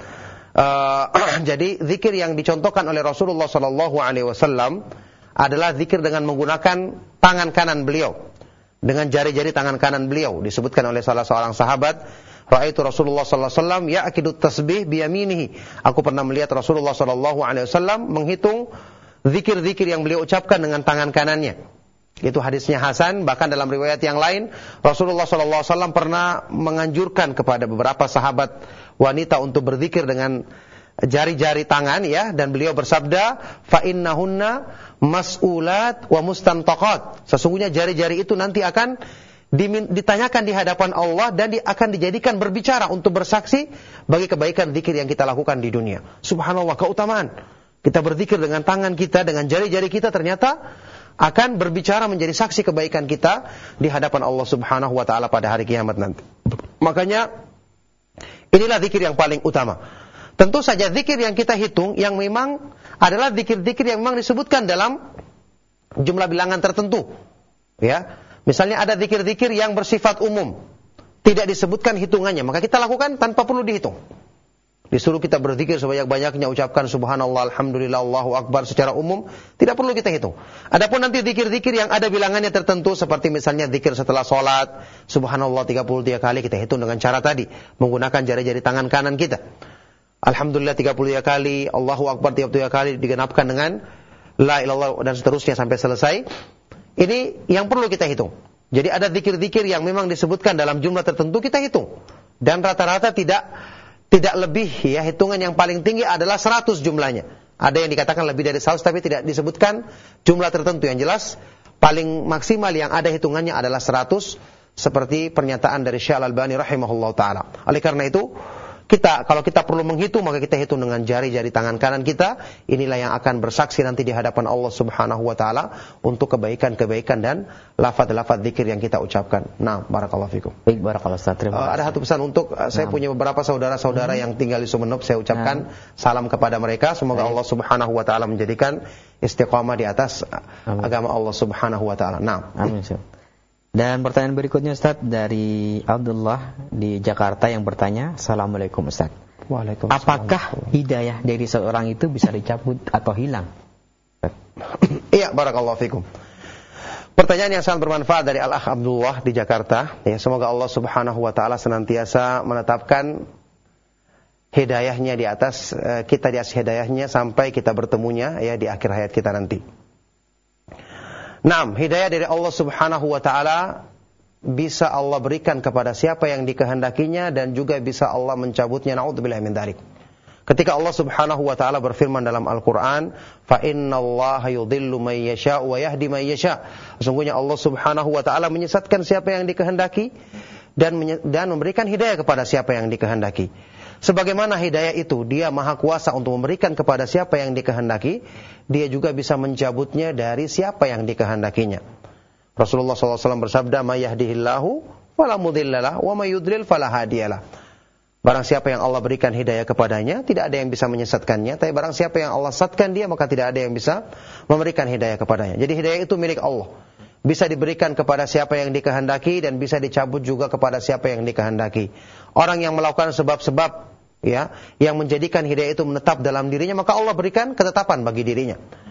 S1: Uh, jadi zikir yang dicontohkan oleh Rasulullah sallallahu alaihi wasallam adalah zikir dengan menggunakan tangan kanan beliau, dengan jari-jari tangan kanan beliau. Disebutkan oleh salah seorang sahabat Ra'aitu Rasulullah sallallahu alaihi wasallam ya'kidu tasbih biyaminihi. Aku pernah melihat Rasulullah sallallahu alaihi wasallam menghitung zikir-zikir yang beliau ucapkan dengan tangan kanannya. Itu hadisnya hasan. Bahkan dalam riwayat yang lain, Rasulullah sallallahu alaihi wasallam pernah menganjurkan kepada beberapa sahabat wanita untuk berzikir dengan jari-jari tangan, ya, dan beliau bersabda, fa innahunna mas'ulat wa mustantaqat. Sesungguhnya jari-jari itu nanti akan ditanyakan di hadapan Allah dan di, akan dijadikan berbicara untuk bersaksi bagi kebaikan zikir yang kita lakukan di dunia. Subhanallah, keutamaan kita berzikir dengan tangan kita, dengan jari-jari kita, ternyata akan berbicara menjadi saksi kebaikan kita di hadapan Allah Subhanahu wa taala pada hari kiamat nanti. Makanya inilah zikir yang paling utama. Tentu saja zikir yang kita hitung yang memang adalah zikir-zikir yang memang disebutkan dalam jumlah bilangan tertentu. Ya, misalnya ada zikir-zikir yang bersifat umum, tidak disebutkan hitungannya, maka kita lakukan tanpa perlu dihitung. Disuruh kita berzikir sebanyak-banyaknya, ucapkan subhanallah, alhamdulillah, Allahu akbar secara umum, tidak perlu kita hitung. Adapun nanti zikir-zikir yang ada bilangannya tertentu, seperti misalnya zikir setelah sholat, subhanallah tiga puluh tiga kali, kita hitung dengan cara tadi, menggunakan jari-jari tangan kanan kita. Alhamdulillah tiga puluh tiga kali, Allahu akbar tiga puluh tiga kali, digenapkan dengan la ilallah dan seterusnya sampai selesai. Ini yang perlu kita hitung. Jadi ada zikir-zikir yang memang disebutkan dalam jumlah tertentu, kita hitung. Dan rata-rata tidak tidak lebih, ya, hitungan yang paling tinggi adalah seratus jumlahnya. Ada yang dikatakan lebih dari seratus tapi tidak disebutkan jumlah tertentu. Yang jelas paling maksimal yang ada hitungannya adalah seratus, seperti pernyataan dari Syekh Al-Albani rahimahullah taala. Oleh karena itu, kita kalau kita perlu menghitung, maka kita hitung dengan jari-jari tangan kanan kita. Inilah yang akan bersaksi nanti di hadapan Allah Subhanahu wa taala untuk kebaikan-kebaikan dan lafaz-lafaz zikir yang kita ucapkan. Nah, barakallahu fikum.
S2: Baik, barakallahu Ustaz. Terima kasih.
S1: Uh, ada satu pesan untuk uh, saya
S2: nah.
S1: punya beberapa saudara-saudara hmm. yang tinggal di Sumeneb, saya ucapkan nah. salam kepada mereka. Semoga Baik. Allah Subhanahu wa taala menjadikan istiqamah di atas Amin. agama Allah Subhanahu wa taala. Nah.
S2: Amin. Dan pertanyaan berikutnya, Ustaz, dari Abdullah di Jakarta yang bertanya, Assalamualaikum Ustaz.
S1: Waalaikumsalam.
S2: Apakah hidayah dari seorang itu bisa dicabut atau hilang?
S1: Iya, barakallahu fikum. Pertanyaan yang sangat bermanfaat dari Al-Akh Abdullah di Jakarta. Ya, semoga Allah Subhanahu wa taala senantiasa menetapkan hidayahnya di atas uh, kita, di atas hidayahnya sampai kita bertemunya, ya, di akhir hayat kita nanti. Naam, hidayah dari Allah Subhanahu wa taala bisa Allah berikan kepada siapa yang dikehendakinya dan juga bisa Allah mencabutnya. Na'udzubillahi min dzalik. Ketika Allah Subhanahu wa taala berfirman dalam Al-Qur'an, "Fa innallaha yudhillu may yasha'u wa yahdi may yasha'." Sesungguhnya Allah Subhanahu wa taala menyesatkan siapa yang dikehendaki dan dan memberikan hidayah kepada siapa yang dikehendaki. Sebagaimana hidayah itu dia maha kuasa untuk memberikan kepada siapa yang dikehendaki, dia juga bisa mencabutnya dari siapa yang dikehendakinya. Rasulullah sallallahu alaihi wasallam bersabda, "May yahdihillahu fala mudhillalah wa may yudlil fala hadiyalah." Barang siapa yang Allah berikan hidayah kepadanya, tidak ada yang bisa menyesatkannya. Tapi barang siapa yang Allah sesatkan dia, maka tidak ada yang bisa memberikan hidayah kepadanya. Jadi hidayah itu milik Allah. Bisa diberikan kepada siapa yang dikehendaki dan bisa dicabut juga kepada siapa yang dikehendaki. Orang yang melakukan sebab-sebab, ya, yang menjadikan hidayah itu menetap dalam dirinya, maka Allah berikan ketetapan bagi dirinya.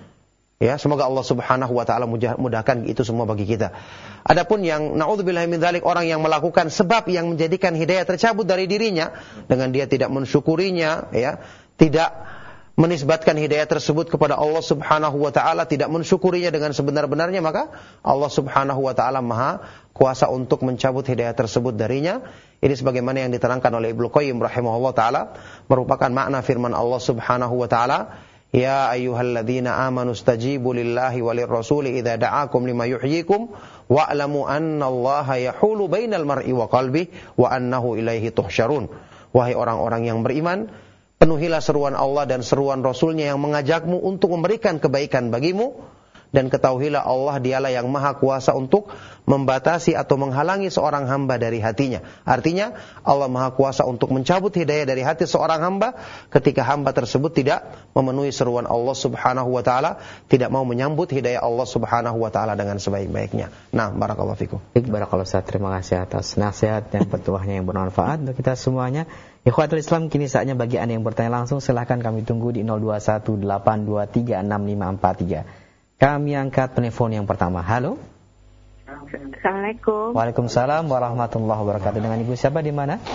S1: Ya, semoga Allah Subhanahu wa taala mudahkan itu semua bagi kita. Adapun yang naudzubillahi min dzalik, orang yang melakukan sebab yang menjadikan hidayah tercabut dari dirinya dengan dia tidak mensyukurinya, ya, tidak menisbatkan hidayah tersebut kepada Allah Subhanahu wa taala, tidak mensyukurinya dengan sebenar-benarnya, maka Allah Subhanahu wa taala Maha kuasa untuk mencabut hidayah tersebut darinya. Ini sebagaimana yang diterangkan oleh Ibnu Qayyim rahimahullah taala, merupakan makna firman Allah Subhanahu wa taala, "Ya ayyuhalladzina amanu stajibu lillahi walir rasuli idza da'akum lima yuhyikum wa'lamu annallaha yahulu bainal mar'i wa qalbihi wa annahu ilaihi tuhsyarun." Wahai orang-orang yang beriman, penuhilah seruan Allah dan seruan Rasulnya yang mengajakmu untuk memberikan kebaikan bagimu, dan ketahuilah Allah dialah yang maha kuasa untuk membatasi atau menghalangi seorang hamba dari hatinya. Artinya Allah maha kuasa untuk mencabut hidayah dari hati seorang hamba ketika hamba tersebut tidak memenuhi seruan Allah Subhanahu wa taala, tidak mau menyambut hidayah Allah Subhanahu wa taala dengan sebaik-baiknya. Nah, barakallahu fikum.
S2: Baik, barakallahu Ustaz. Terima kasih atas nasihat dan petuahnya yang bermanfaat untuk kita semuanya. Ikhwatul Islam, kini saatnya bagi Anda yang bertanya langsung, silahkan kami tunggu di nol dua satu delapan dua tiga enam lima empat tiga. Kami angkat telepon yang pertama. Halo.
S3: Assalamualaikum.
S2: Waalaikumsalam warahmatullahi wabarakatuh. Dengan Ibu siapa di mana?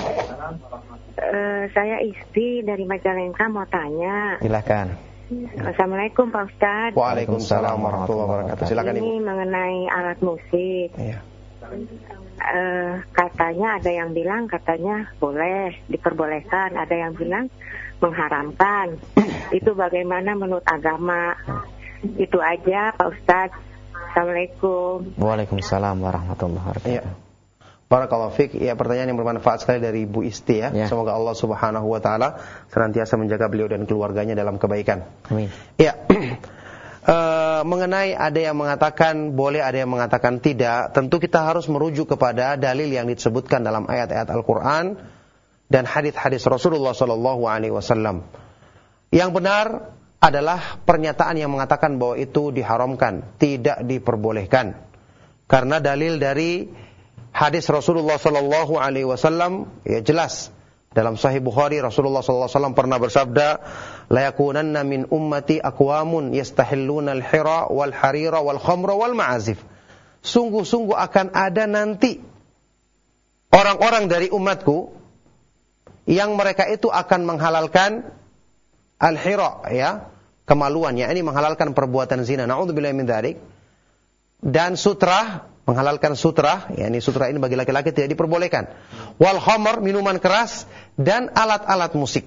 S3: Uh, saya Isti dari Majalengka mau tanya.
S2: Silakan.
S3: Assalamualaikum Pak Ustadz.
S1: Waalaikumsalam warahmatullahi wabarakatuh. Silakan Ibu.
S3: Ini mengenai alat musik.
S1: Iya.
S3: Uh, katanya ada yang bilang katanya boleh, diperbolehkan, ada yang bilang mengharamkan. Itu bagaimana menurut agama? Itu aja Pak Ustadz. Assalamualaikum.
S2: Waalaikumsalam warahmatullahi wabarakatuh.
S1: Iya. Barakallahu fiik. Ya, pertanyaan yang bermanfaat sekali dari Ibu Isti ya. ya. Semoga Allah Subhanahu wa taala senantiasa menjaga beliau dan keluarganya dalam kebaikan.
S2: Amin.
S1: Ya. e, mengenai ada yang mengatakan boleh, ada yang mengatakan tidak, tentu kita harus merujuk kepada dalil yang disebutkan dalam ayat-ayat Al-Qur'an dan hadis-hadis Rasulullah sallallahu alaihi wasallam. Yang benar adalah pernyataan yang mengatakan bahwa itu diharamkan, tidak diperbolehkan. Karena dalil dari hadis Rasulullah sallallahu alaihi wasallam ya jelas. Dalam Sahih Bukhari Rasulullah sallallahu alaihi wasallam pernah bersabda, "La yakunanna min ummati aqwamun yastahilluna al-hira wal harira wal khamra wal ma'azif." Sungguh-sungguh akan ada nanti orang-orang dari umatku yang mereka itu akan menghalalkan al-hira ya, kemaluan, ya ini menghalalkan perbuatan zina. Na'udzubillahi min dzalik. Dan sutra, menghalalkan sutra, yakni sutra ini bagi laki-laki tidak diperbolehkan. Wal khamr, minuman keras, dan alat-alat musik.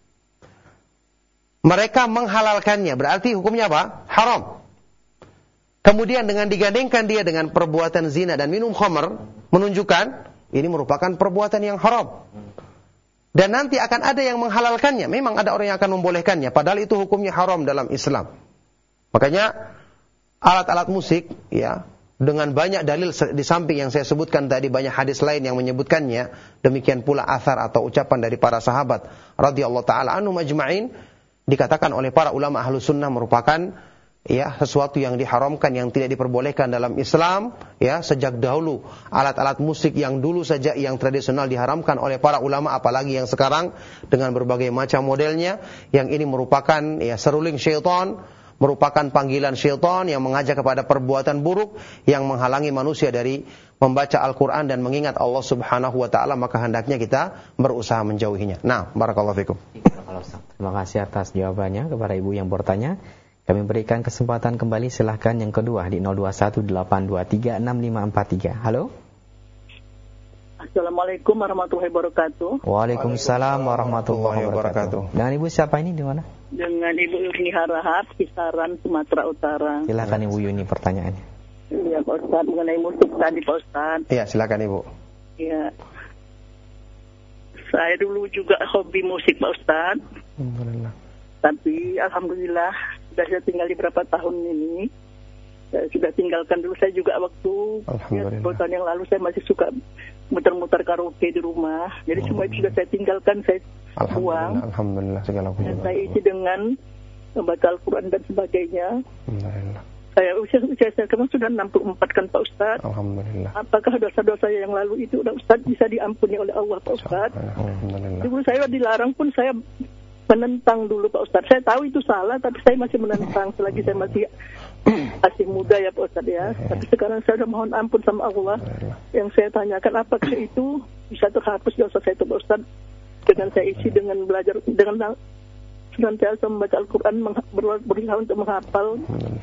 S1: Mereka menghalalkannya, berarti hukumnya apa? Haram. Kemudian dengan digandengkan dia dengan perbuatan zina dan minum khamr, menunjukkan ini merupakan perbuatan yang haram. Dan nanti akan ada yang menghalalkannya. Memang ada orang yang akan membolehkannya, padahal itu hukumnya haram dalam Islam. Makanya alat-alat musik ya, dengan banyak dalil di samping yang saya sebutkan tadi, banyak hadis lain yang menyebutkannya, demikian pula athar atau ucapan dari para sahabat radhiyallahu taala anhum ajma'in, dikatakan oleh para ulama ahlus sunnah merupakan ya sesuatu yang diharamkan, yang tidak diperbolehkan dalam Islam ya sejak dahulu. Alat-alat musik yang dulu saja yang tradisional diharamkan oleh para ulama, apalagi yang sekarang dengan berbagai macam modelnya, yang ini merupakan ya seruling syaitan, merupakan panggilan syaitan yang mengajak kepada perbuatan buruk, yang menghalangi manusia dari membaca Al-Quran dan mengingat Allah Subhanahu wa ta'ala, maka hendaknya kita berusaha menjauhinya. Nah, barakallahu fikum.
S2: Terima kasih atas jawabannya kepada ibu yang bertanya. Kami berikan kesempatan kembali, silahkan yang kedua di nol dua satu delapan dua tiga enam lima empat tiga. Halo.
S4: Assalamualaikum warahmatullahi wabarakatuh.
S2: Waalaikumsalam warahmatullahi wabarakatuh. Dengan ibu siapa ini, di mana?
S4: Dengan Ibu Yuni Harahap, Kisaran, Sumatera Utara.
S2: Silakan Ibu Yuni pertanyaannya.
S4: Iya Pak Ustadz, mengenai musik tadi Pak Ustadz.
S1: Iya, silakan Ibu.
S4: Iya. Saya dulu juga hobi musik Pak Ustadz.
S1: Alhamdulillah.
S4: Tapi alhamdulillah sudah saya tinggal di beberapa tahun ini. Saya sudah tinggalkan dulu. Saya juga waktu ya, sepuluh tahun yang lalu saya masih suka muter-muter karaoke di rumah. Jadi semua itu sudah saya tinggalkan, saya buang.
S1: Alhamdulillah, segala puji.
S4: Saya isi dengan membaca Al-Quran dan sebagainya.
S1: Alhamdulillah.
S4: Saya usia usia saya sekarang sudah enam puluh empat kan Pak Ustadz.
S1: Alhamdulillah.
S4: Apakah dosa-dosa saya yang lalu itu Pak Ustadz bisa diampuni oleh Allah Pak Ustadz?
S1: Alhamdulillah.
S4: Dulu saya dilarang pun saya menentang dulu Pak Ustadz. Saya tahu itu salah, tapi saya masih menentang selagi saya masih masih muda ya Pak Ustadz ya. Tapi sekarang saya sudah mohon ampun sama Allah. Yang saya tanyakan, apakah itu bisa terhapus dosa saya itu Pak Ustadz? Dengan saya isi dengan belajar, dengan senantiasa membaca Al-Quran, berusaha untuk menghafal,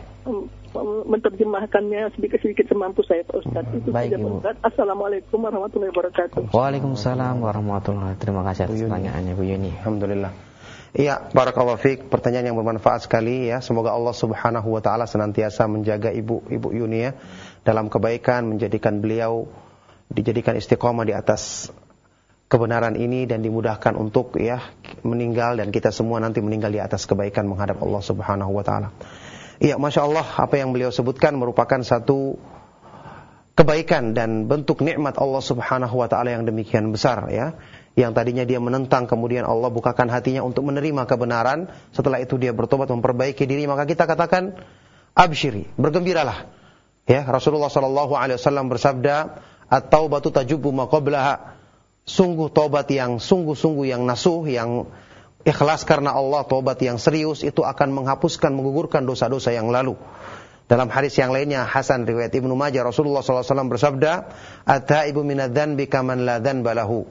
S4: menerjemahkannya sedikit-sedikit semampu saya Pak Ustadz. Itu saja Pak Ustadz. Assalamualaikum warahmatullahi wabarakatuh.
S2: Waalaikumsalam warahmatullahi wabarakatuh. Terima kasih atas pertanyaannya Bu Yuni.
S1: Alhamdulillah. Iya, barakallahu fiik, pertanyaan yang bermanfaat sekali ya. Semoga Allah Subhanahu wa taala senantiasa menjaga Ibu Ibu Yuni ya dalam kebaikan, menjadikan beliau dijadikan istiqomah di atas kebenaran ini dan dimudahkan untuk ya meninggal, dan kita semua nanti meninggal di atas kebaikan menghadap Allah Subhanahu wa taala. Iya, Masya Allah, apa yang beliau sebutkan merupakan satu kebaikan dan bentuk nikmat Allah Subhanahu wa taala yang demikian besar ya. Yang tadinya dia menentang, kemudian Allah bukakan hatinya untuk menerima kebenaran. Setelah itu dia bertobat, memperbaiki diri, maka kita katakan absyiri, bergembiralah. Ya, Rasulullah sallallahu alaihi wasallam bersabda, "At-taubatu tajubu ma qablaha." Sungguh tobat yang sungguh-sungguh yang nasuh, yang ikhlas karena Allah, tobat yang serius itu akan menghapuskan, menggugurkan dosa-dosa yang lalu. Dalam hadis yang lainnya, Hasan riwayat Ibnu Majah, Rasulullah sallallahu alaihi wasallam bersabda, "At-taibu minadz-dzanbi kaman la dzanba lahu."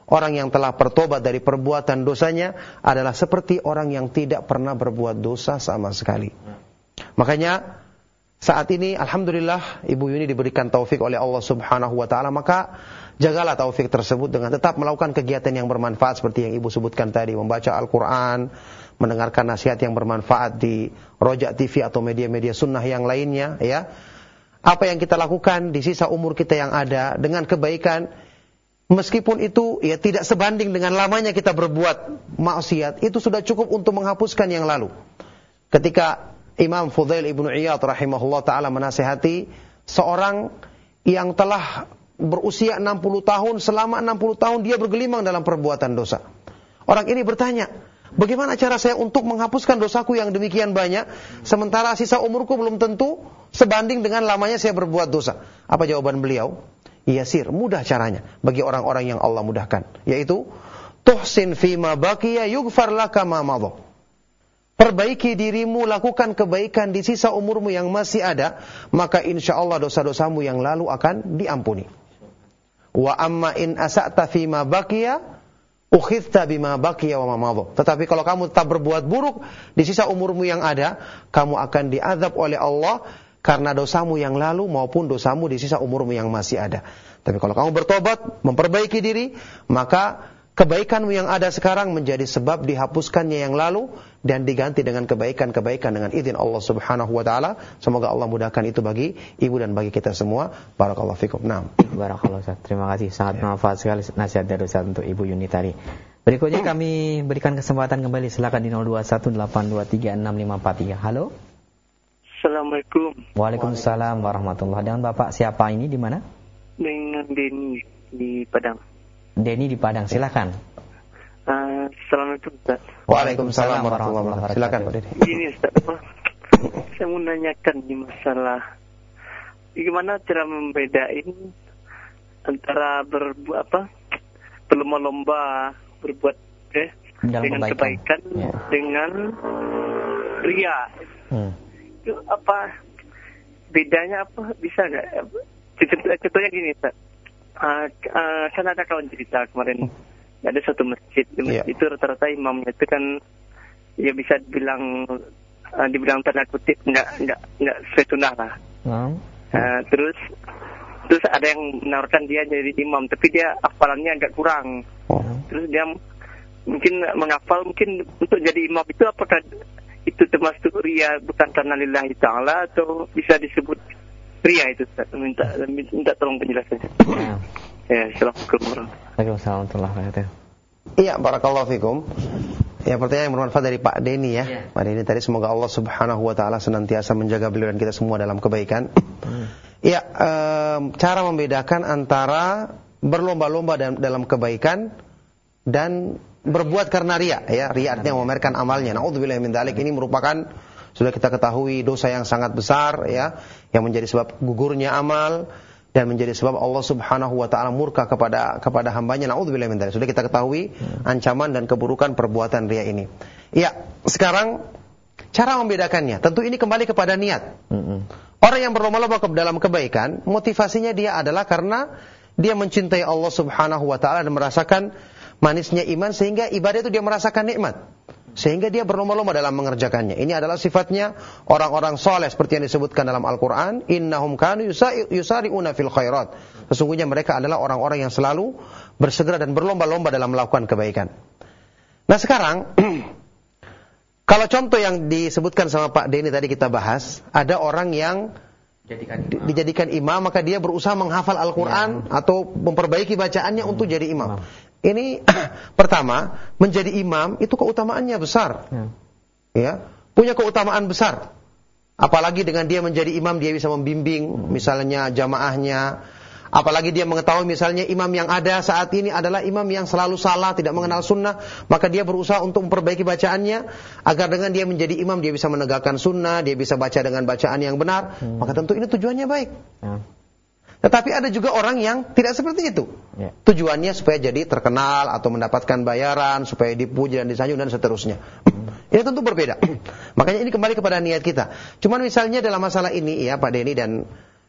S1: orang yang telah bertobat dari perbuatan dosanya adalah seperti orang yang tidak pernah berbuat dosa sama sekali. Makanya saat ini alhamdulillah Ibu Yuni diberikan taufik oleh Allah Subhanahu wa taala, maka jagalah taufik tersebut dengan tetap melakukan kegiatan yang bermanfaat seperti yang Ibu sebutkan tadi, membaca Al-Qur'an, mendengarkan nasihat yang bermanfaat di Rojak T V atau media-media sunnah yang lainnya, ya. Apa yang kita lakukan di sisa umur kita yang ada dengan kebaikan, meskipun itu ya tidak sebanding dengan lamanya kita berbuat maksiat, itu sudah cukup untuk menghapuskan yang lalu. Ketika Imam Fudail Ibnu Iyad rahimahullah ta'ala menasihati seorang yang telah berusia enam puluh tahun, selama enam puluh tahun dia bergelimang dalam perbuatan dosa. Orang ini bertanya, bagaimana cara saya untuk menghapuskan dosaku yang demikian banyak, sementara sisa umurku belum tentu sebanding dengan lamanya saya berbuat dosa. Apa jawaban beliau? Yasir, mudah caranya bagi orang-orang yang Allah mudahkan, yaitu tuhsin fima baqiya yughfar laka ma madha. Perbaiki dirimu, lakukan kebaikan di sisa umurmu yang masih ada, maka insya Allah dosa-dosamu yang lalu akan diampuni. Wa amma in asa'ta fima baqiya ukhidta bima baqiya wa ma madha. Tetapi kalau kamu tetap berbuat buruk di sisa umurmu yang ada, kamu akan diazab oleh Allah karena dosamu yang lalu maupun dosamu di sisa umurmu yang masih ada. Tapi kalau kamu bertobat, memperbaiki diri, maka kebaikanmu yang ada sekarang menjadi sebab dihapuskannya yang lalu dan diganti dengan kebaikan-kebaikan dengan izin Allah Subhanahu wa taala. Semoga Allah mudahkan itu bagi ibu dan bagi kita semua. Barakallahu fikum. Naam.
S2: Barakallahu Ustaz. Terima kasih, sangat bermanfaat sekali nasihat dari Ustaz untuk Ibu Yuni tadi. Berikutnya kami berikan kesempatan kembali, silakan di nol dua satu delapan dua tiga enam lima empat tiga. Halo.
S5: Assalamualaikum.
S2: Waalaikumsalam warahmatullahi. Dengan Bapak siapa ini, di mana?
S5: Dengan Denny di Padang.
S2: Denny di Padang, silakan.
S5: Uh, Assalamualaikum Ustaz.
S1: Waalaikumsalam warahmatullahi wabarakatuh. Silakan Pak Denny.
S5: Ini Ustaz, saya mau nanyakan di masalah bagaimana cara membedain antara berbuat apa? berlomba-lomba berbuat eh, dengan kebaikan, kebaikan ya. Dengan ria. Hmm. Itu apa bedanya, apa bisa nggak? Contohnya gini Ustaz, uh, uh, kan ada kawan cerita kemarin hmm. ada satu masjid, di masjid yeah. itu rata-rata imamnya itu kan ya bisa dibilang uh, dibilang tanda kutip nggak nggak nggak sesuai sunnah lah. Hmm. Uh, terus terus ada yang menawarkan dia jadi imam, tapi dia hafalannya agak kurang. Hmm. Terus dia mungkin menghafal, mungkin untuk jadi imam itu apakah itu termasuk ria bukan karena lillahi ta'ala atau bisa disebut ria itu? Minta minta tolong penjelasannya. Ya, ya Assalamualaikum
S2: warahmatullahi wabarakatuh.
S1: Iya, barakallahu fikum. Ya, pertanyaan yang bermanfaat dari Pak Denny ya. ya. Pak Denny tadi, semoga Allah Subhanahu wa taala senantiasa menjaga beliau dan kita semua dalam kebaikan. Iya, hmm. um, cara membedakan antara berlomba-lomba dalam, dalam kebaikan dan berbuat karena ria, ya. Ria artinya memamerkan amalnya. Nauzubillahi min dzalik. Ini merupakan, sudah kita ketahui, dosa yang sangat besar, ya, yang menjadi sebab gugurnya amal dan menjadi sebab Allah Subhanahu wa taala murka kepada kepada hambanya. Nauzubillahi min dzalik. Sudah kita ketahui ancaman dan keburukan perbuatan ria ini. Ya, sekarang cara membedakannya, tentu ini kembali kepada niat. Orang yang berlomba-lomba dalam kebaikan, motivasinya dia adalah karena dia mencintai Allah Subhanahu wa taala dan merasakan manisnya iman, sehingga ibadah itu dia merasakan nikmat, sehingga dia berlomba-lomba dalam mengerjakannya. Ini adalah sifatnya orang-orang soleh seperti yang disebutkan dalam Al-Quran, innahum kanu yusari'una fil khairat. Sesungguhnya mereka adalah orang-orang yang selalu bersegera dan berlomba-lomba dalam melakukan kebaikan. Nah sekarang kalau contoh yang disebutkan sama Pak Denny tadi kita bahas, ada orang yang Jadikan imam. dijadikan imam, maka dia berusaha menghafal Al-Quran ya. atau memperbaiki bacaannya hmm. untuk jadi imam. Hmm. Ini pertama, menjadi imam itu keutamaannya besar, ya. ya, punya keutamaan besar. Apalagi dengan dia menjadi imam, dia bisa membimbing, hmm. misalnya jamaahnya. Apalagi dia mengetahui misalnya imam yang ada saat ini adalah imam yang selalu salah, tidak mengenal sunnah, maka dia berusaha untuk memperbaiki bacaannya agar dengan dia menjadi imam dia bisa menegakkan sunnah, dia bisa baca dengan bacaan yang benar. Hmm. Maka tentu ini tujuannya baik. Ya. Tetapi ada juga orang yang tidak seperti itu. Ya. Tujuannya supaya jadi terkenal atau mendapatkan bayaran, supaya dipuji dan disanjung dan seterusnya. Hmm. Ini tentu berbeda. Makanya ini kembali kepada niat kita. Cuman misalnya dalam masalah ini ya Pak Denny dan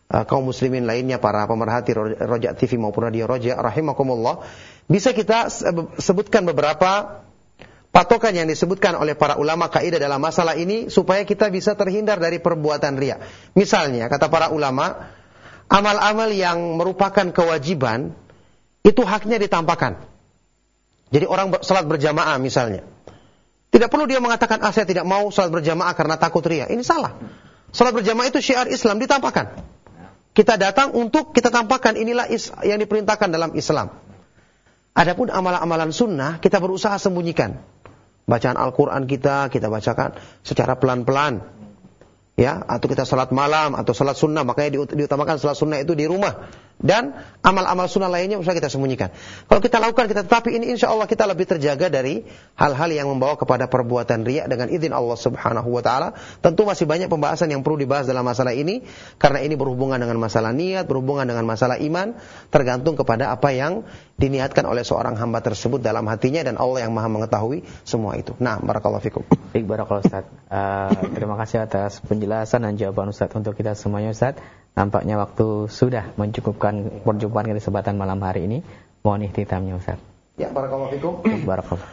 S1: uh, kaum muslimin lainnya, para pemerhati Roja T V maupun Radio Roja rahimakumullah, bisa kita sebutkan beberapa patokan yang disebutkan oleh para ulama kaidah dalam masalah ini supaya kita bisa terhindar dari perbuatan riya. Misalnya kata para ulama, amal-amal yang merupakan kewajiban itu haknya ditampakkan. Jadi orang salat berjamaah misalnya, tidak perlu dia mengatakan, ah saya tidak mau salat berjamaah karena takut riya. Ini salah. Salat berjamaah itu syiar Islam, ditampakkan. Kita datang untuk kita tampakkan inilah yang diperintahkan dalam Islam. Adapun amalan-amalan sunnah kita berusaha sembunyikan. Bacaan Al-Quran kita, kita bacakan secara pelan-pelan. Ya, atau kita salat malam atau salat sunnah, makanya diutamakan salat sunnah itu di rumah. Dan amal-amal sunnah lainnya bisa kita sembunyikan. Kalau kita lakukan, kita tetapi ini insya Allah kita lebih terjaga dari hal-hal yang membawa kepada perbuatan riya dengan izin Allah Subhanahu Wa Taala. Tentu masih banyak pembahasan yang perlu dibahas dalam masalah ini, karena ini berhubungan dengan masalah niat, berhubungan dengan masalah iman, tergantung kepada apa yang diniatkan oleh seorang hamba tersebut dalam hatinya, dan Allah yang Maha mengetahui semua itu. Nah, barakallahu fikum.
S2: Baik, barakallahu Ustaz. Uh, terima kasih atas penjelasan dan jawaban Ustaz untuk kita semuanya Ustaz. Nampaknya waktu sudah mencukupkan perjumpaan kesempatan malam hari ini. Mohon ikhtitamnya Ustaz.
S1: Ya, barakallahu fikum.
S2: Barakallahu.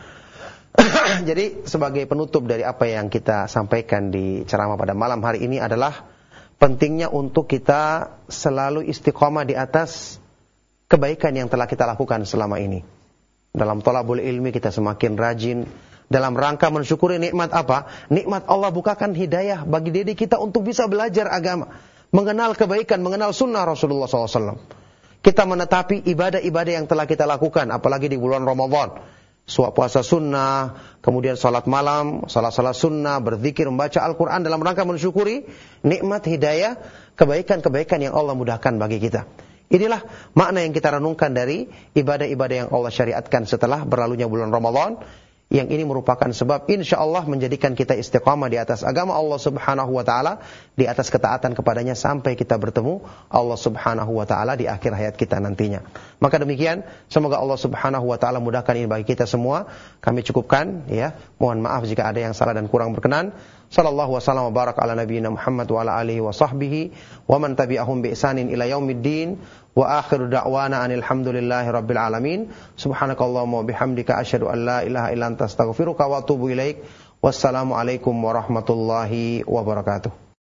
S1: Jadi sebagai penutup dari apa yang kita sampaikan di ceramah pada malam hari ini adalah pentingnya untuk kita selalu istiqomah di atas kebaikan yang telah kita lakukan selama ini. Dalam thalabul ilmi kita semakin rajin dalam rangka mensyukuri nikmat apa? Nikmat Allah bukakan hidayah bagi diri kita untuk bisa belajar agama, mengenal kebaikan, mengenal sunnah Rasulullah shallallahu alaihi wasallam. Kita menetapi ibadah-ibadah yang telah kita lakukan, apalagi di bulan Ramadan. Suap puasa sunnah, kemudian salat malam, salat-salat sunnah, berzikir, membaca Al-Quran dalam rangka mensyukuri nikmat hidayah, kebaikan-kebaikan yang Allah mudahkan bagi kita. Inilah makna yang kita renungkan dari ibadah-ibadah yang Allah syariatkan setelah berlalunya bulan Ramadan. Yang ini merupakan sebab insya Allah menjadikan kita istiqamah di atas agama Allah Subhanahu Wa Taala, di atas ketaatan kepadanya sampai kita bertemu Allah Subhanahu Wa Taala di akhir hayat kita nantinya. Maka demikian, semoga Allah Subhanahu Wa Taala mudahkan ini bagi kita semua. Kami cukupkan, ya. Mohon maaf jika ada yang salah dan kurang berkenan. Sallallahu wasallam wa barak ala nabiyyina Muhammad wa ala alihi wa sahbihi wa man tabi'ahum bi ihsanin ila yaumiddin. Wa akhiru da'wana anil hamdulillahi rabbil alamin. Subhanakallahumma wa bihamdika asyhadu an la ilaha illa anta astaghfiruka wa atubu ilaik. Wassalamu alaikum warahmatullahi wabarakatuh.